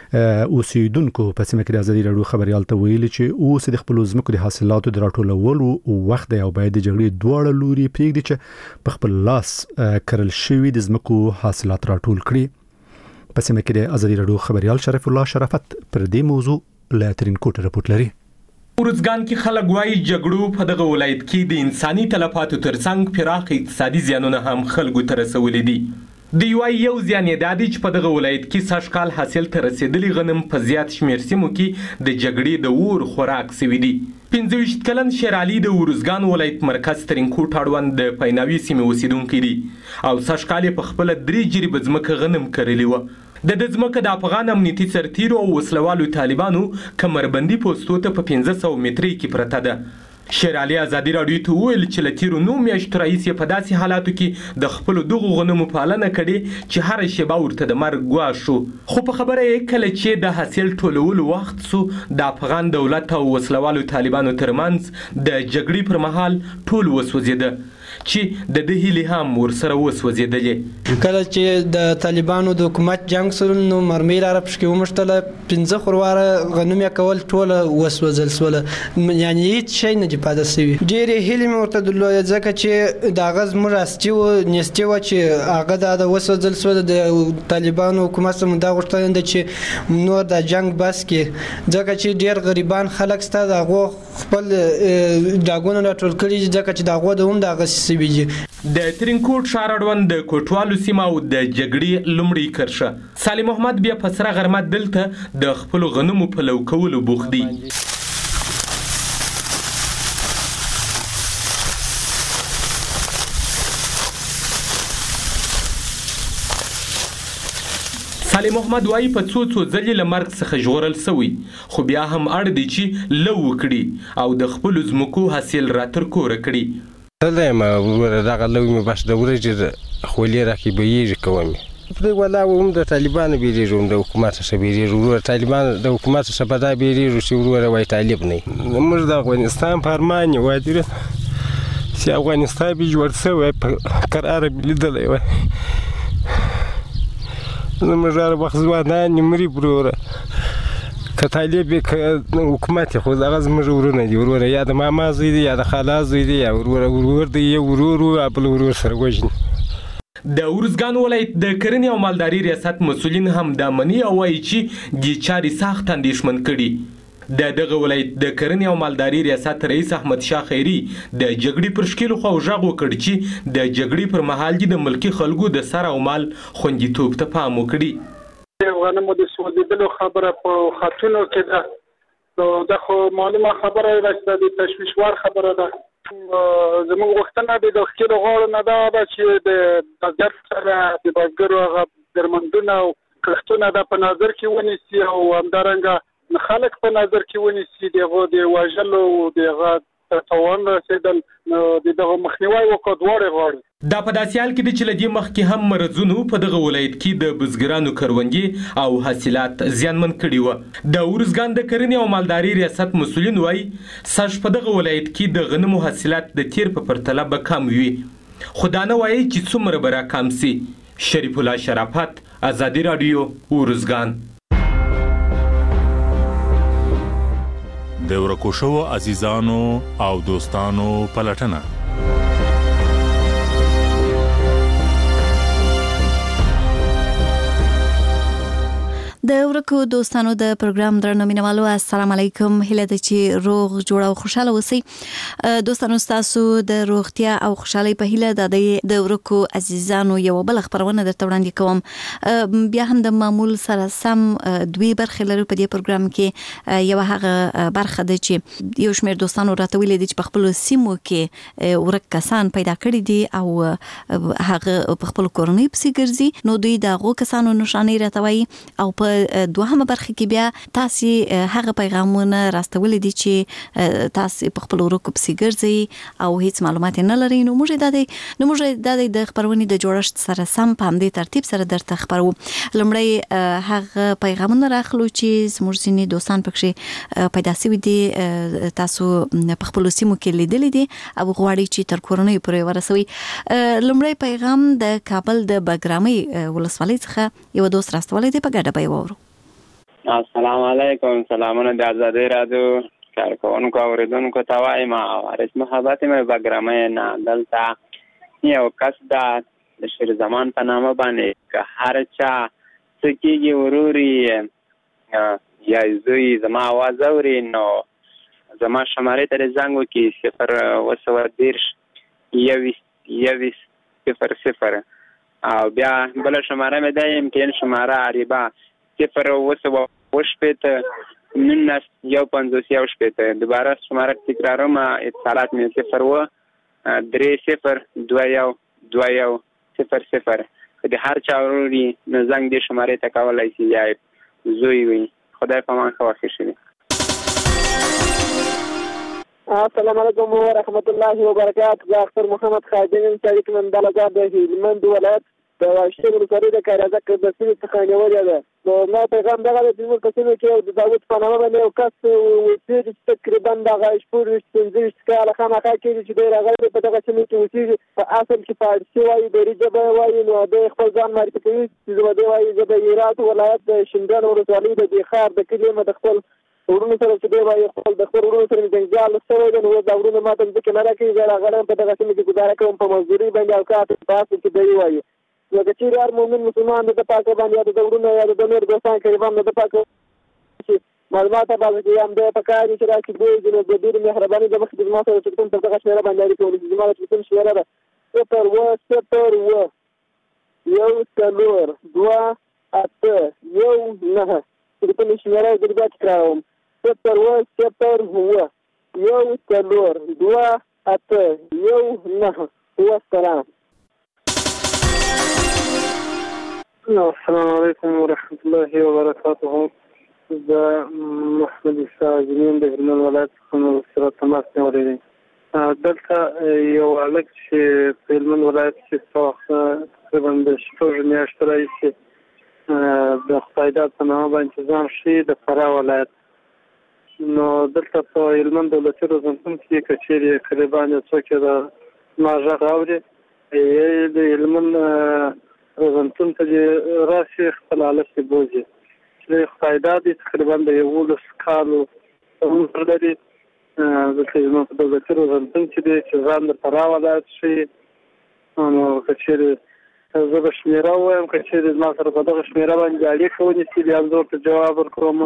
اوسیدونکو په سیمه کې د ازادي راډیو خبريال ته ویلي چې اوس د خپل ځمکو د حاصلاتو د راټولولو وخت دی او باید د جګړې دواړه لوري پرېږدي چې په خپل لاس کرل شوي د ځمکو حاصلات راټول کړي. په سیمه کې د ازادي راډیو خبريال شرف الله شرافت پر دې موضوع له ترینکوټ رپورټ لري. ورزګان کې خلک وایي جګړو په دغه ولایت کې د انساني تلفاتو ترڅنګ پراخ اقتصادي زیانونه هم خلکو ته رسولي دي. دی وای یو زیان یې دا دی چې په دغه ولایت کې سږکال حاصل ته رسېدلي غنم په زیات شمېر سیمو کې د جګړې د اور خوراک سوي دي. 25 کلن شیر علي د ورزګان ولایت مرکز ترینکوټ اړوند د پیناوي سیمې اوسیدونکی دی او سږکال یې په خپله 3 جریبه ځمکه غنم کرلي وه. د ځمکه د افغان امنیتي سرتیرو او وسلوالو طالبانو کمربندي پوستو ته په 1500 مترۍ کې پرته ده. شیر علي ازادي راډیو ته وویل چې له تیرو 9 میاشتو راهیسې په داسې حالاتو کې د خپلو دغو غنمو پالنه کړې چې هره شیبه ورته د مرګ ګواښ شو. خو په خبره یې کله چې د حاصل ټولولو وخت سو د افغان دولت او وسلوالو طالبانو ترمنځ د جګړې پر مهال ټول وسوځېده چې د دې هیلې هم ورسره وسوځېدلې. کله چې د طالبانو د حکومت جنگ سره نو مرمۍ را پښکې ومشتله 15 خورواره غنم یې کول ټوله وسوځل سوله، یعنی هیڅ شی نه پاده سوي. ډېرې هیلې مې ورته درلودې ځکه چې د هغه زموږ راستي و نیستي وه چې هغه د وسوځل سوله. د طالبانو حکومت څخه مو دا غوښتنه ده چې نور د جنګ بس کړي ځکه چې ډېر غریبان خلک سته د هغو خپل ډاګونه راټول کړي ځکه چې د هغو د هم د هغه سوي دي. د ترینکوټ ښار اړوند د کوټوالو سیمه او د جګړې لومړۍ کرښه سالم محمد بیا په سره غرمه دلته د خپلو غنمو په لو کولو بوخت دی. خیر محمد وایي په څو ځلې له مرګ څخه ژغورل سوی خو بیا هم اړ دی چې لو وکړي او د خپلو ځمکو حاصل را تر کوره کړي. تله یم وروره دغه لو مې بس د ورځې خولې راکې بهیږي کوم پرې ولا هم د طالبانو بیریږي هم د حکومت څخه بیریږي وروره طالبان د حکومت څخه په دا بیریږي چې وروره وایي طالب نه موږ د افغانستان په ارمان یو وادي چې افغانستان به جوړ سوی په قراره مې لیدلی وای زموږ هر وخت ځوانان مري وروره که طالب که حکومت خو هغه زموږ ورونه دي وروره یا د ماما زوی دی یا د خالا زوی دی یا ورور دی یو ورور بل ورور سره وژني. د ارزګان ولایت د کرنې او مالداري ریاست مسؤلین هم دا مني او وایي چې دې چارې سخت اندېښمن کړي. د دغه ولایت د کرنې او مالداري ریاست رئیس احمد شاه خیري د جګړې پر شکلو خو غږ وکړ چې د جګړې پر مهال د ملکی خلکو د سر او مال خوندیتوب ته پام وکړي. غنمو د سوځیدلو خبره په خاتونو کې ده دا خو معلومه خبره ده چې د تشویشوار خبره ده. زموږ غوښتنه د ښکېلو غاړو نه ده چې د بزګر سره د بزګرو هغه درمندونه او کښتونه د په نظر کې ونیسي او همدارنګه خلک په نظر کې ونیسي دغه د وژلو دغه توان رسیدل دغه مخنیوي وکړو دواړه غواړي. دا په داسې حال کې دی چې له دې مخکې هم مرضونو په دغه ولایت کې د بزګرانو کروندې او حاصلات زیانمن کړي وو. د ارزګان د کرنې او مالداري ریاست مسؤلین وایي سږ په دغه ولایت کې د غنمو حاصلات د تیر په پرتله به کم وي خو دا نه وایي چې څومره به راکم سي. شریف الله شرافت، ازادي راډیو، ارزګان. د ورکو شوو عزیزانو او دوستانو پلټنه. د ورکو دوستانو د پروګرام درنو مینوالو السلام علیکم. هیله ده چې روغ جوړ او خوشاله اوسئ. دوستانو تاسو د روغتیا او خوشحالي په هیله د ورکو عزیزانو یو بل خبرونه درته وړاندې کوم. بیا هم د معمول سره سم دوی برخه لرو په دې پروګرام کې. یو هغه برخه ده چې یو شمېر دوستانو راته ویلي دي چې په خپل سیمو کې ورک کسان پیدا کړي دي او هغه په خپل کورنۍ پسې ګرځي نو دوی د هغو کسانو نشانې راته وایي او په دوهمه برخه کې بیا تاسو هغه پیغامونه راستولې دي چې تاسو په خپل ورکو پسې ګرځي او هیڅ معلومات نه لري نو موږ د خبرونې د جوړښت سره سم په همدې ترتیب سره درته خبرو. لومړی هغه پیغامونه راخلو چې زموږ ځینې دوستان پکې پیدا شوي دي تاسو په خپل سیمو کې لیدلې دي او غواړي چې تر کورنۍ پورې ورسوي. لومړی پیغام د کابل د بګرامۍ ولسوالۍ څخه یو دوست راستولی دی په ګډه به وورو. السلام علیکم. سلامونه د ازادي راډیو کارکونکو اوریدونکو ته وایم. وارث محبت مې بګرامۍ نه دلته یو کس د شیر زمان په نامه باندې که هر چا څه کېږي وروري یا زوی زما آواز اوري نو زما شمارې ته زنګ وکړي 0 او بیا بل شماره مې ده امتحان شماره عریبه 0 دوباره شماره تکراروم اتصالات مې 0 د هر چا وروري نو زنګ دې شمارې ته کولی شي یا زوی وي. خدای په امان ښه وخت شي. السلام علیکم ورحمت الله وبرکاته. زه اختر محمد خادم یم چې اړیکې من دلګار د هلمند ولایت د واشتې ولسوالۍ د کاریزک د سیمې څخه نیولې ده. نو ما پیغام دغه دی چې زموږ په سیمه کې د داود په نامه باندې یو کس اوسېږي چې تقریبا دغه 25 کاله خامخا کېږي چې دی راغلی په دغه سیمه کې اوسېږي. په اصل کې فارسي وایي دري ژبه وایي نو دی خپل ځان معرفي کوي چې دی وایي زه د هرات ولایت د شینډیان ولسوالۍ د بیخار د کلي یم د خپل ورونو سره چې دی وایي خپل د خپل ورونو سره مې جنجال شوی دی نو دا ورونه ما ته ځکه نه راکوي زه راغلی یم په دغه سیمه کې ګزاره کوم په مزدورۍ باندې او کار په اصل کې دی وایي نو که چیرې هر مؤمن مسلمان د پاکه باندې یا د ورونو یا د نور دوستان قریبان د پاکه معلومات باندې چې هم د پکار چې راکې دی نو د ډېر مهرباني د مخکې زما سره چې کوم په دغه شمیره باندې اړیکه ونیسي زما د کوم شمیره ده 0 چې کوم شمیره د بیا تکراروم 0 والسلام. السلام علیکم ورحمۃ اللہ وبرکاتہ. د محمد عیسی جنین د هلمند ولایت څخه سره تماس نیولی دی. دلته یو هلک چې په هلمند ولایت کې څه وخت تقریبا د شپږ میاشتو راهیسې د خدای داد په نامه باندې ځان ښیي د فراه ولایت. نو دلته په هلمند دولتي روزنتون کې که چېرې قریبان یې څوک یې د ما غږ اوري د هلمند روزنتون ته دې راشي خپل حالت کې بوځي. چې خدای داد یې تقریبا د 11 کالو عمر لري. دلته زموږ په دولتي روزنتون کې دی چې ځان د فراه ولایت ښیي. نو که چېرې زه به شمېره ووایم، که چېرې زما سره په دغه شمېره باندې اړیکه ونیسي بیا زه ورته جواب ورکوم.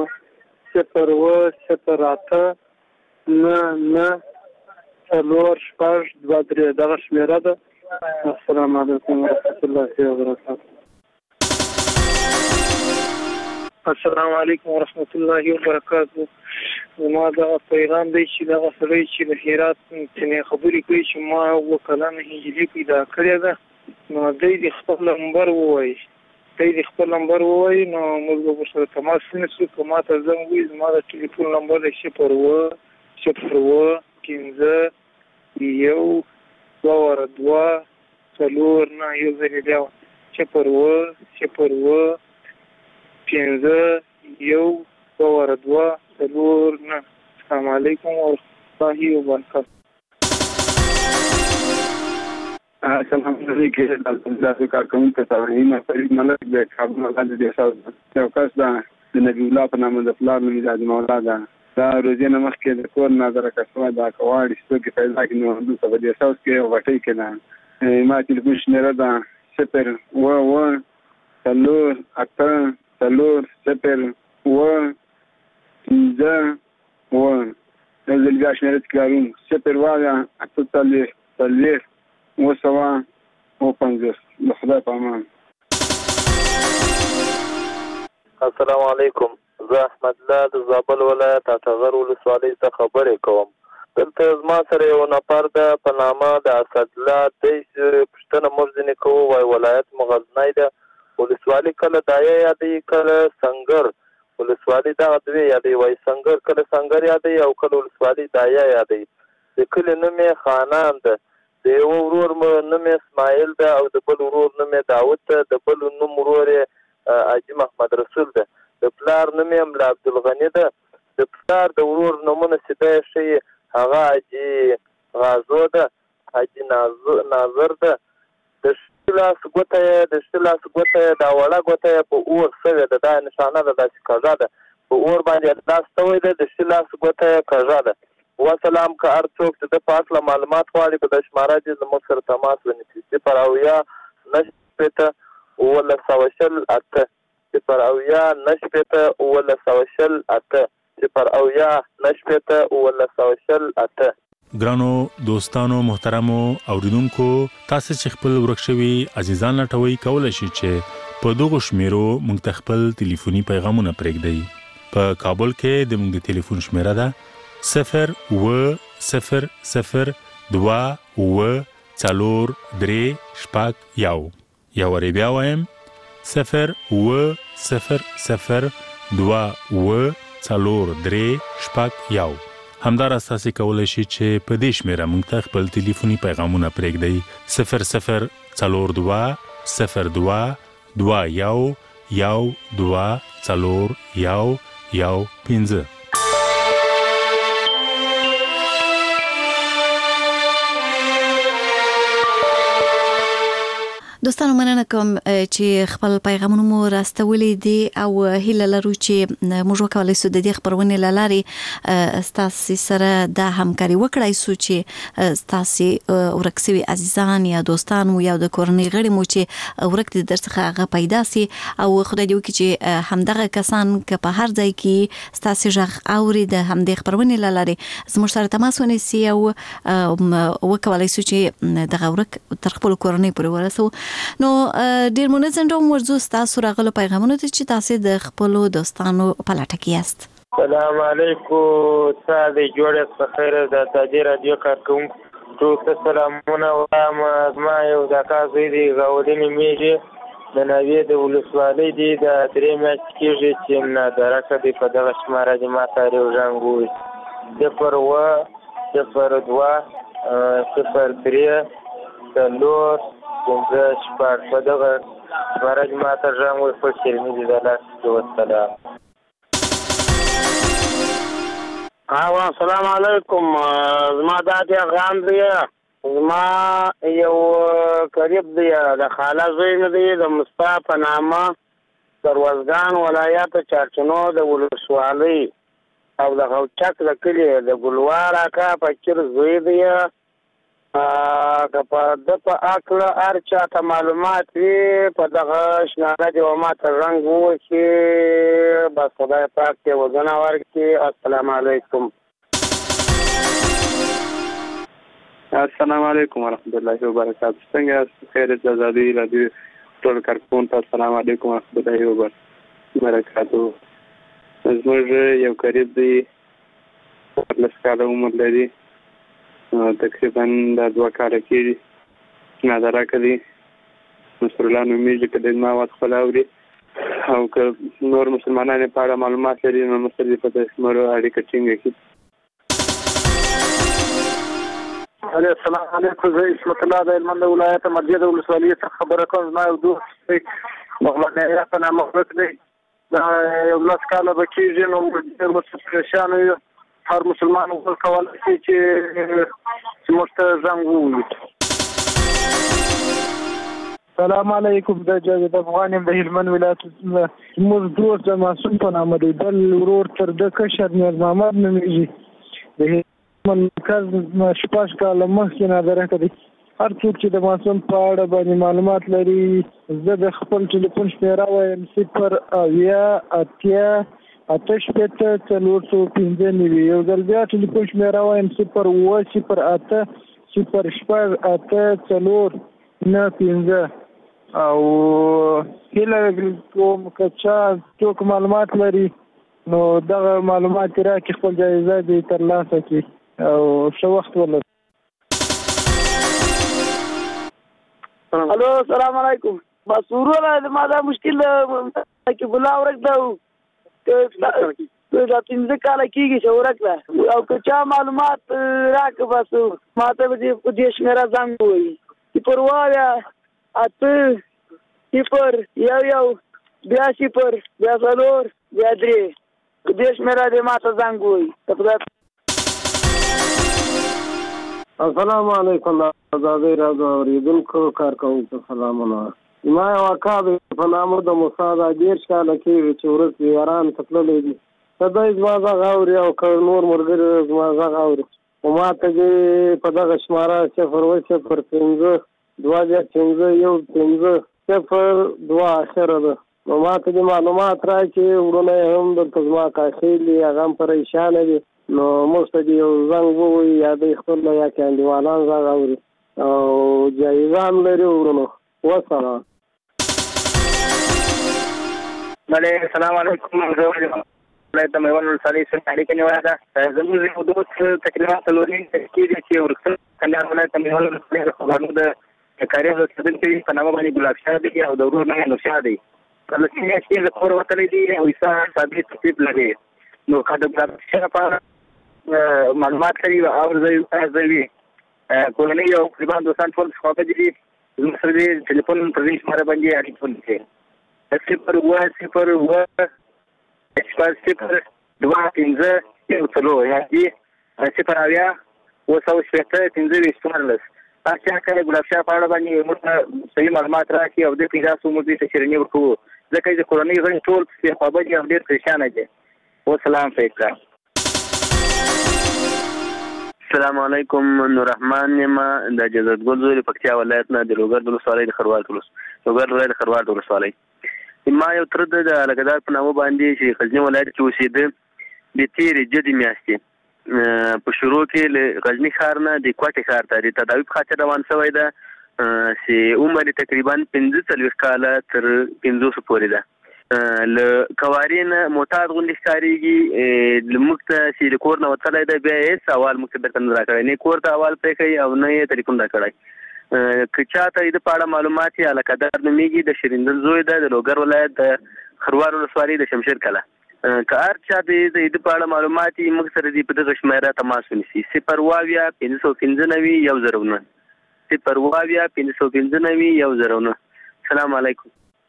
0 9 4 6 2 3 دغه شمېره ده. السلام علیکم ورحمۃ اللہ وبرکاتہ. السلام علیکم ورحمۃ اللہ وبرکاتہ. ما دا پیغام دی چې دغه سړی چې د هرات څخه خبرې کوي چې ما اووه کلنه هجري پیدا کړې ده، نو دی د خپل نمبر ووایي. نو موږ به ورسره تماس ونیسو. که ما ته زنګ ووایي زما د ټلیفون نمبر دی 0 0 15 1 2 2 4 9 یو ځل بیا 0 0 15 1 2 2 4 9. السلام علیکم ورحمۃ اللہ وبرکاتہ. السلام علیکم تاسو کارکونکو ته ورینه فرید ملک د کابل مغازه د شاو یو کس دا د نبی الله په نامه د پلار نوم د مولا دا روزینه مخکې د کور نظر کسمه دا کواړي ستوګي پیدا کړي. نو د سبا د شاو کې وټی کړه ما تلفون شمیره دا 0 و 3 8 0 0 15 و نزل بیا شمیره تکرارون 0 وایا 8 وسوا وپنځه. د خدای په امان. السلام علیکم. زه احمد الله د زابل ولایت اټغر ولسوالۍ څخه خبرې کوم. دلته زما سره یو نفر ده په نامه د اسدالله دی پوښتنه موږ ځینې کوو. وایي ولایت مو غزنی ده، ولسوالي کله دایه یادوي کله سنګر. ولسوالي دغه دوې یادوي، وایي سنګر کله سنګر یادوي او کله ولسوالي دایه یادوي. د کلي نوم یې خانان ده. د یو ورور نوم اسماعیل ده او د بل ورور نوم داود ده. د بل نوم ورور حاجي محمد رسول ده. د پلار نوم ملا عبدالغني ده. د پلار د ورور نومونه چې دی ښیي هغه حاجي غازو ده، حاجي ناظر ده. د ښي لاس ګوته یې دا وړه ګوته یې په اور سوې ده. دا نشانه ده داسې کږه ده، په اور باندې لاس سوی ده. د ښي لاس ګوته یې کږه ده. وسلام که هر څوک چې د په هکله معلومات غواړي په د شماره دې زموږ سره تماس ونیسي 0 9 19 8 0 9 19 8 0 19 8. ګرانو دوستانو محترمو اوریدونکو، تاسو چې خپل ورکشوي عزیزان لټوي کولای شئ چې په دغه شمیرو موږ ته خپل ټلیفوني پیغامونه پرېږدئ. په کابل کې د موږ د ټلیفون شمیره ده 0 و 0 0 2 و 4 3 شپږ یو بیا وایم 0 و 0 0 2 و 4 3 شپږ. همدارس تاسو کولای شئ چې په دې شمیره موږ ته خپل ټلیفوني پیغامونه پرېږدئ 00 42 02 21 12 4 15. دوستانو مننه کوم چې خپل پیغامونه مو راستولې دي او هیله لرو چې موږ وکولای شو د دې خبرونه لاره ستاسو سره د همکاري وکړای شو چې ستاسو ورکسوي عزیزان یا دوستان مو یا د کورنۍ غړي مو چې ورکت درڅخه هغه پیدا سي او خدای دې وکړي چې همدغه کسان که په هر ځای کې ستاسو ژغ اوري د همدې خبرونه لاره زموږ سره تماس ونیسي او وکولای شو چې دغه ورک تر خپل کورنۍ پورې ورسو. نو ډیر منظم ډول موضوع تاسو راغلو پیغامونه چې تاسو د خپل دوستانو په لټه کې یاست. السلام علیکم. تاسو جوړه په خیر د تاجي رادیو کارکونکو ټول سلامونه وایم. ما یو د کازې دی غوډنی میږي د ناوې د ولسوالۍ دی د 3 میاشتې کېږي چې نادرکه دی په دغه شماره دې ما ته یو زنګ ووایي 0 2 0 3 4 5 6 په دغه شماره دې ما ته زنګ ووایي خپل کلمې دې د لاس کې والسلام. السلام علیکم. زما دا پیغام دی، زما یو قریب دی د خاله زوی نه دی د مصطفی په نامه د روزګان ولایت چارچنو د ولسوالۍ او د غوچک د کلي د ګلوار اکا فقیر زوی دی. که په ده په هکله هر چا ته معلومات وي په دغه شناره دې و ما ته رنګ ووهي، بس خدای پاک دې وزنه ورکړي. السلام علیکم. السلام علیکم ورحمت الله وبرکاته. څنګه یاست؟ خیر د ازادي راډیو ټول کارکون ته السلام علیکم ورحمت الله وبرکاته. زموږ یو قریب دی 14 کاله عمر لري، تقریبا دا 2 کاله کېږي نادرکه دی. نصر الله نومیږي. که د ما وخت خپل اوري او که نور مسلمانانو په اړه معلومات لري نو مستر دې په دسمرو اړیکه ټینګه کړي. السلام علیکم. زه اسمت الله د هلمند ولایت مرجع د ولسوالۍ څخه خبره کوم. زما یو دوست دی محمد نعیف په نامه ورک دی، دا 11 کاله به کېږي. نو موږ ډېر ورسره پریشانه یو. هر مسلمان وکړ کولی شي چې موږ ته زنګ ووهي. سلام علیکم. د جاوید افغان یم د هلمند ولایت. زموږ دوست د معصوم په نامه دی، بل ورور تر ده کشر نیر محمد نومیږي. د مرکز 6 کاله مخکې نادرکه دی. هر څوک چې د معصوم په اړه باندې معلومات لري زه د خپل ټلیفون شمېره وایم 0 یو ځل بیا ټلیفون شمېره وایم 0 او هیله کوم که چا څوک معلومات لري نو دغه معلومات راکړي، خپل جایزه دې ترلاسه کړي او ښه وخت ولري. الو السلام علیکم. بس وروره ما دا مشکل کې بلا ورک دا دا 15 کاله کېږي چې ورک ده او که چا معلومات راکړه بس ما ته به دې شمېره زنګ ووایي 0 8 0 1 بیا 0 بیا 4 بیا 3 دې شمېره دې ما ته زنګ ووایي. السلام علیکم. ازادي راډیو اوریدونکو کارکوونکو سلامونه. ما یو اکا دی په نامه د موسی دا 10 کاله کېږي چې ورک دی، ایران ته تللی دی. ته دی زما غږ اوري او که نور ملګري زما غږ اوري خو ما ته دې په دغه شماره 0 5 2 اخره ده. نو ما ته دې معلومات راکړي. وروڼه یې هم دلته زما کاخیل دي، هغه هم پریشانه دي. نو موږ ته دې یو زنګ ووایي یا دوی خپل یا کې انډیوالان غږ اوري او جایزه هم لري. وروڼو وسلام. السلام علیکم. ولایت میوند ولسوالۍ څخه اړیکه نیولې ده. زموږ یو دوست تقریبا 4 کېږي چې ورکړل کندهار ولایت میوند ولسوالۍ خبرونه د کاري اوسیدونکي په نامه باندې ګلاب شاه دی او د ورور نوم یې نوشا دی. کله چې د کور وتلی دی او ایسا ثابت تکلیف لري نو که د ګلاب شاه په معلومات لري او ارزوي کورنۍ او قربان دوستان ټول خوابه دي زموږ سره د ټلیفون پر دې شماره باندې اړیکه ونیسئ 0 هر کله ګلاب شاه په اړه باندې موږ صحیح معلومات راکړي او د پیدا سومو دې تشریح وکړو ځکه چې کورنۍ غړي ټول په خوابه دي او ډېر پریشانه دي. والسلام علیکم. السلام علیکم. نور رحمان یم د جزت ګل زوی پکتیا ولایت نه د لوګر د ولسوالۍ د خروار ولسوالۍ. ما یو تر د لګدار په نامه باندې چې غزنی ولایت کې اوسېده د تیرې جدي میاشتې په شروع کې له غزنی ښار نه د کوټې ښار ته د تداوی په خاطر روان شوی ده چې عمر تقریبا 45 کاله تر 500 پورې ده. له کوارین معتاد غوندې ښکارېږي. موږ ته چې د کور نه وتلی ده بیا هېڅ احوال موږ ته درته نه راکړی، نه کور ته احوال پرې کوي او نه یې تلیفون راکړی. که چاته د پاړه معلومات یا لکدار نومیږي د شریندل زوی د لوګر ولایت د خروار ولسوالۍ د شمشیر کلا که هر چا د پاړه معلومات موږ سره دی په دغه شمیره تماس ونیسي 022 515 022 السلام علیکم.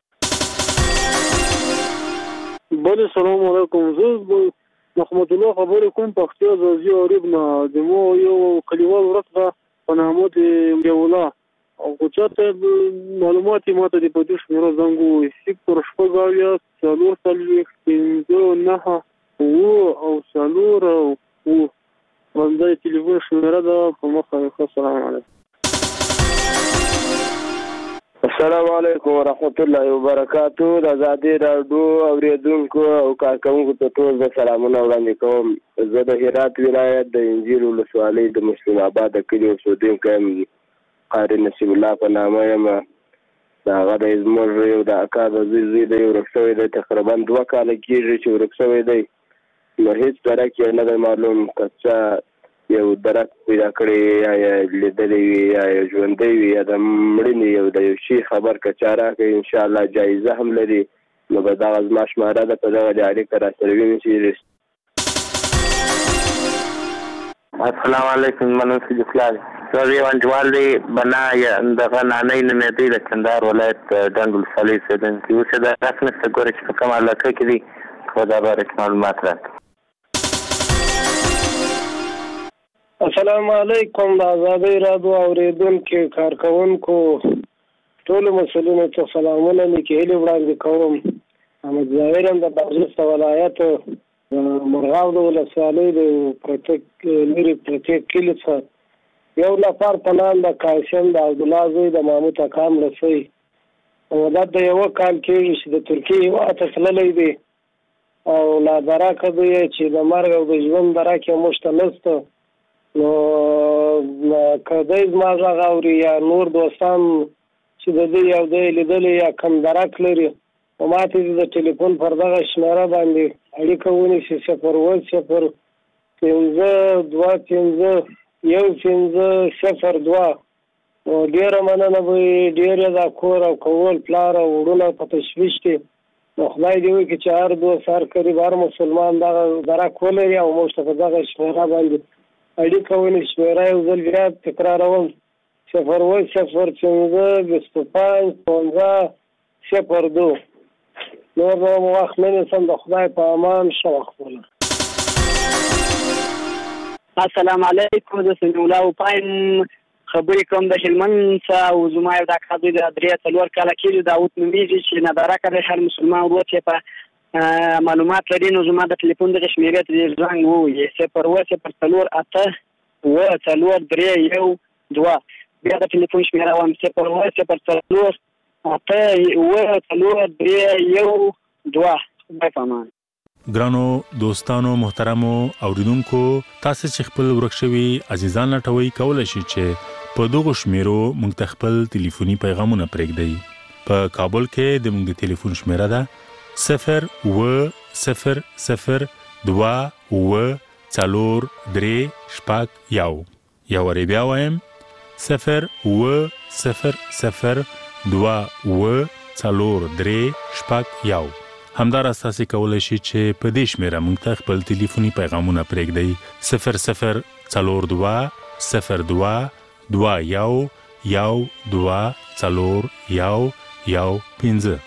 بله سلام علیکم. زه محمد الله خبرې کوم پښتو زوزي اوربنا د مو یو کلیوال ورته په نامه د یولا او چاته معلومات ماته د پدې شمیره زنګو سپور شپږاویا څلور تلويخ 59 او څلور او باندې ټلیفون شمیره ده په مخه. السلام علیکم. السلام علیکم ورحمت الله وبرکاتہ. د آزادي رادیو اوریدونکو او کارکونکو ته ټول سلامونه وړاندې کوم. زه د هرات ولایت د انجیل ولسوالۍ د مسلم آباد کلي اوسیدونکی یم. قاری نصیب الله په نامه یم. دا هغه د زموږ یو د اکا د زوی دی ورک شوی دی، تقریبا 2 کاله کېږي چې ورک شوی دی. نو هېڅ درک یې نه دی معلوم که څه یو درک پیدا کړی یا لیدلی وي یا ژوندی وي یا د مړینې یو د یو شي خبر که چا راکړي انشاءالله جایزه هم لري. نو به دغه زما شماره ده په دغه د اړیکه راسره ونیسي. السلام علیکم. منو سید اسلام زه یو انجوال دی بنا دغه نانۍ نومېدی د کندهار ولایت ډنډ ولسوالۍ اوسېدونکی. اوس یې دا رسم نشته ګوره چې په کومه علاقه کې دي په دا باره کې معلومات راکړي. السلام علیکم. د آزادي رادیو اوریدونکو کارکونکو ټول مسؤلینو ته سلامونه لیکلي وړاندې کوم. احمد ظاهر د بازوست ولایت مرغاو د ولسوالۍ د پرتیک کلی څخه یو نفر په نام د قاسم د عبدالله زوی د محمود اکام رسوي او دا د یو کال کېږي چې د ترکیې هېواد ته تللی دی او لا درکه دی چې د مرګ او د ژوند درک یې موږ ته نشته. نو که دی زما غږ اوري یا نور دوستان چې د دې یو دی لیدلی یا کم درک لري نو ماته د ټلیفون پر دغه شمیره باندې اړیکه ونیسي 01015215002. نو ډېره مننه به ډېره دا کور او کول پلار او وړونه په تشویش دي. نو خدای دې وکړي چې هر دوست هر قریب هر مسلمان دغه درک ولري او موږ ته په دغه شمیره باندې اړیکه ونیسي. شمیره یو ځل بیا تکراروم 010255002. نور وخت نه نیسم. د خدای په امان ښه وخت ولرئ. السلام علیکم. زه سمیع الله وپایم خبرې کوم د هلمند څخه او زما یو د اکا دوی د 3-4 کاله کېږي داود نومیږي چې ندارکه دی هر مسلمان ورور چې په معلومات لري نو زما د ټلیفون دغه شمیرې ته دې زنګ ووهي 010480312. بیا د ټلیفون شمیره وایم 010480312. خدای په امان. ګرانو دوستانو محترمو اوریدونکو تاسو چې خپل ورکشوي عزیزان لټوي کولای شئ چې په دغه شمیرو مونږ ته خپل ټلیفوني پیغامونه پرېږدئ. په کابل کې د مونږ د ټلیفون شمیره ده 0100243 یا وری بیا وایم 0100243 همدار اساسي کولای شي چې په دې شمیره مونږ ته خپل ټلیفوني پیغامونه پرېږدئ 002222115.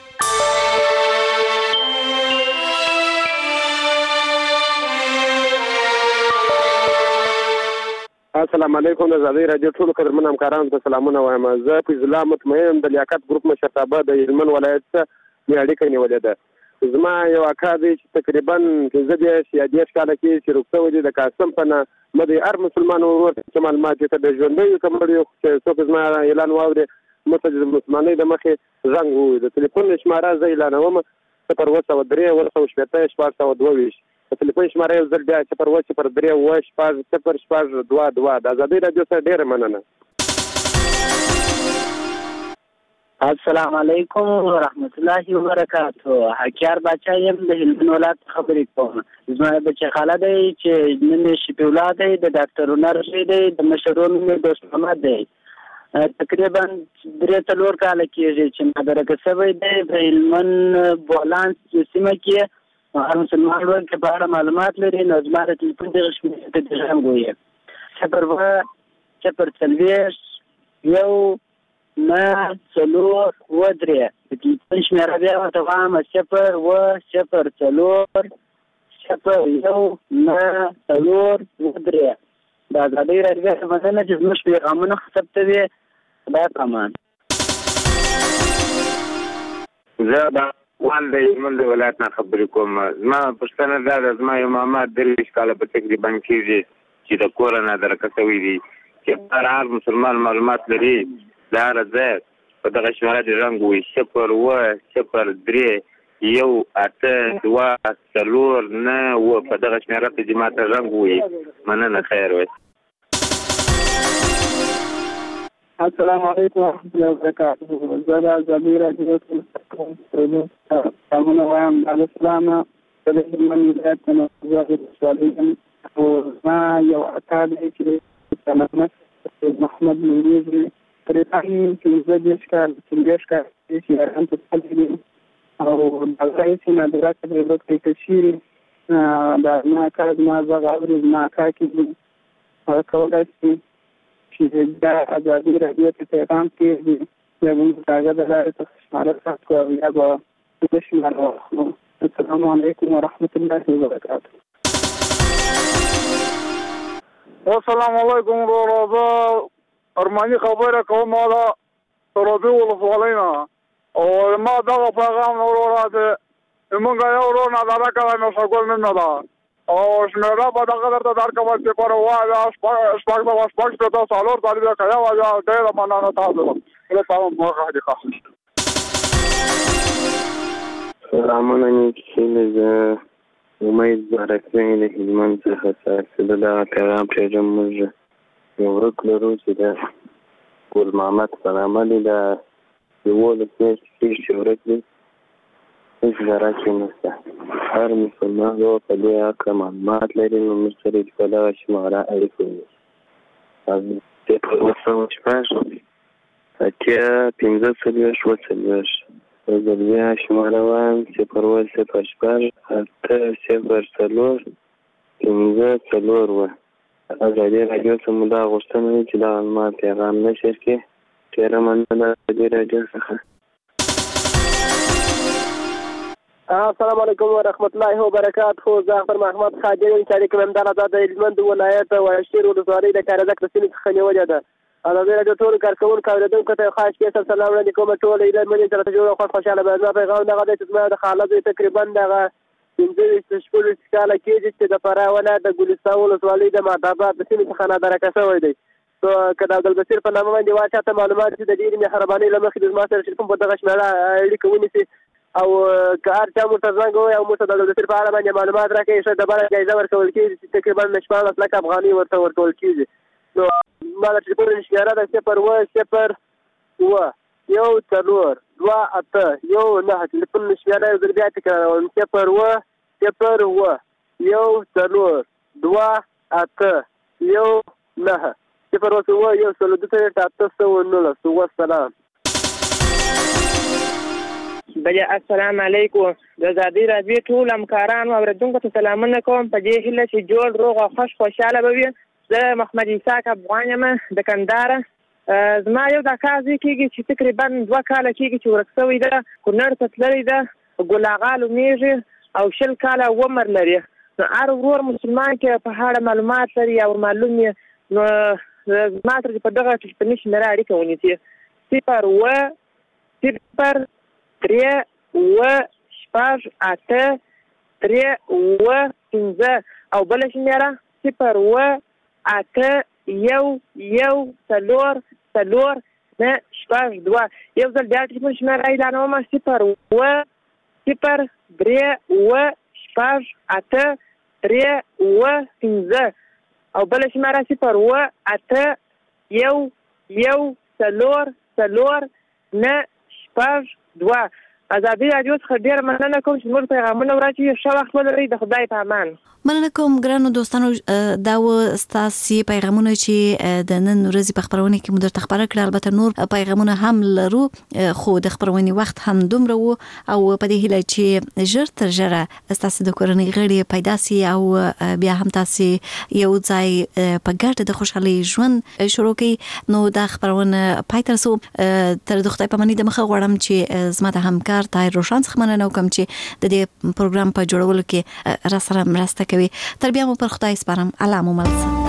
السلام علیکم. د آزادي رادیو ټول قدرمن همکارانو ته سلامونه وایم. زه فیض الله مطمئن د لیاقت ګروپ مشرتابه د هلمند ولایت څخه اړیکه نیولې ده. زما یو اکا دی چې تقریبا 15 کاله کې چې روغته ودی د قاسم په نه مده هر مسلمان ورور چې معلومات ته د ژوندۍ کومړي چې څوک زما اعلان واوري مته د مسلمانۍ د مخې زنګ وو. د ټلیفون شماره زه اعلانوم 0103472 د ټلیفون شماره یو ځل بیا 0103472. د آزادي رادیو سره ډېره مننه. السلام علیکم ورحمت الله وبرکاتہ. حکیار بچا یم د هلمند ولایت خبرې کوم. زما بچی خاله دی چې نن شپې ولاد دی د ډاکټر نرس دی د مشرونو دوست محمد دی تقریبا 3-4 کاله کېږي چې مدرکه شوی دی په هلمند بولانس سیمه کې هر مسلمان ورور کې په اړه معلومات لري نو زما د ټلیفون دغه شمېرې ته د زنګ ووایي 0 یو نه 4 3 د ټلیفون شمېره بیا ورته وایم 0 یو نه 4 3 د ازادۍ راډیو مننه چې زموږ پیغامونه ثبتوي خدای پامان. زه د افغان د هلمند ولایت نه خبرې کوم. زما پوښتنه دا ده زما یو ماما 23 کاله په تقریبا کېږي چې د کوره نه درکه شوی دی چې هر مسلمان معلومات لري د هر ځای په دغه شمېره د رنګ وي 0 یو 8 2 4 9 په دغه شمېره ته چې ماته رنګ وي. مننه خیر وي. السلام علیکم ورحمۃ اللہ وبرکاتہ. زه د ازادۍ راډیو سلامونه وایم د اسلام د هلمند ولایت نه زه او زما یو اکا دی چې سلامت محمد نوریزي تقریبا 15 کال چې یاران په خپل دي او د رئیس مدرسې د ډاکټر کشيري د ما کار ما زغاوري ما کا کې کولای شي چې دا ازادي راډیو ته پیغام کېږي یا موږ کاغذ د لارې څخه شماره ساتو او یا به د شماره واخلو. السلام علیکم ورحمۃ الله وبرکاتہ. السلام علیکم ورو زه ارماني خبره کوم دا ترابي ولسوالۍ نه او ما دغه پیغام وروره ده موږ یو ورور نه درکه مې شګول نه ده او شمېره به دغه درته درکوم چې پر وایه شپږ ته څلور طالب کیا وایه ډېره مننه تاسو له تاسو موږ دي خاص. سلامونه نیکي زه امید بارکزی د هلمند څخه چې دغه پیغام پرېږدم. موږ یو ورک لرو چې د ګل محمد په نامه دی د 11 میاشتې کېږي چې ورک دی هیڅ ذره کې نشته. هر مسلمان یو په دې هکله معلومات لري نو موږ سره چې په دغه شماره اړیکه ونیسي. اتیا 15 زه د بیا شماره وایم 0 8 0 4 ازادي راډیو څخه مو دا غوښتنه وي چې دغه ما پیغام نشر کړي. ډېره مننه د ازادي راډیو څخه. السلام علیکم ورحمۃ اللہ وبرکاتہ. ظفر محمد خادم شریک ممدار د هلمند ولایت واشیر ولسوالۍ د کارزک د سیمې څخه نیولې ده. ازادي راډیو ټول کارکونکو اوریدونکو ته خاص کې سلام وړاندې کوم. ټول هلمند سره جوړ خوشاله باندې پیغام دغه د زما د خالد تقریبا دغه 15 کاله کېږي چې د فراه ولایت د ګلستان ولسوالۍ د مهداباد د سیمې څخه درکه شوی دی. نو که د عبدالبصیر په نامه باندې واچاته معلومات چې د ډېرې مهربانۍ له مخې د زما سره ټلیفون په دغه شمېره اړیکه ونیسي او که هر چا موږ ته زنګ ووایي او موږ ته د عبدالبصیر په اړه باندې معلومات راکوي ښه ډبره جایزه ورکول کېږي چې تقریبا 14 لکه افغانۍ ورته ورکول کېږي. نو ما د ټلیفون شمېره ده 0 یو 4 2 8 یو 9 ټلیفون شمېره یو ځل بیا تکراروم 0 یو 4 2 8 یو 9 0 یو 819. والسلام. بله السلام علیکم. د ازادۍ راډیو ټول همکارانو او اوریدونکو ته سلامونه کوم په دې هیله چې جوړ روغ او خوشحاله به وي. زه محمد اسحاق افغان یم د کندهار. زما یو د اکا زوی کېږي چې تقریبا 2 کاله کېږي چې ورک شوی ده. کونړ ته تللی ده ګل اغا نومیږي او 20 کاله عمر لري. نو هر ورور مسلمان کې په اړه معلومات لري او معلوم یې نو زما سره په دغه ټلیفوني شمېره اړیکه ونیسي 0 3 8 3 5 او بل شمېره 0 8 1 4 4 نه 2. یو ځل بیا ټلیفون شمېره اعلانوم 0 3 8 3 5 او بل شمېره 0 8 1 4 4 نه 2. ازادي راډیو څخه ډیر مننه کوم چې موږ پیغامونه ورکړي. ښه وخت ولرئ. د خدای په امان. مننه کوم ګرانو دوستانو. دا و ستاسو پیغامونه چې د نن ورځې په خبرونه کې مو درته خبره کړه. البته نور پیغامونه هم لرو خو د خبرونې وخت هم دومره وو او په دې هیله چې ژر تر ژره ستاسو د کورنۍ غړي پیدا سي او بیا هم تاسو یو ځای په ګډه د خوشحالي ژوند شروع کړئ. نو دا خبرونه پای ته رسو. تر د خدای په امان د مخه غواړم چې زما د همکار طاهر روشن څخه مننه وکم چې د دې پروګرام په جوړولو کې را سره مرسته کوي. تر بیا مو پر خدای سپارم. الله مو مل شه.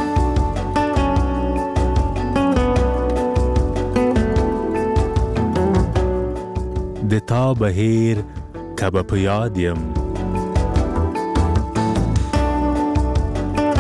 د تا بهیر کبه په یاد یم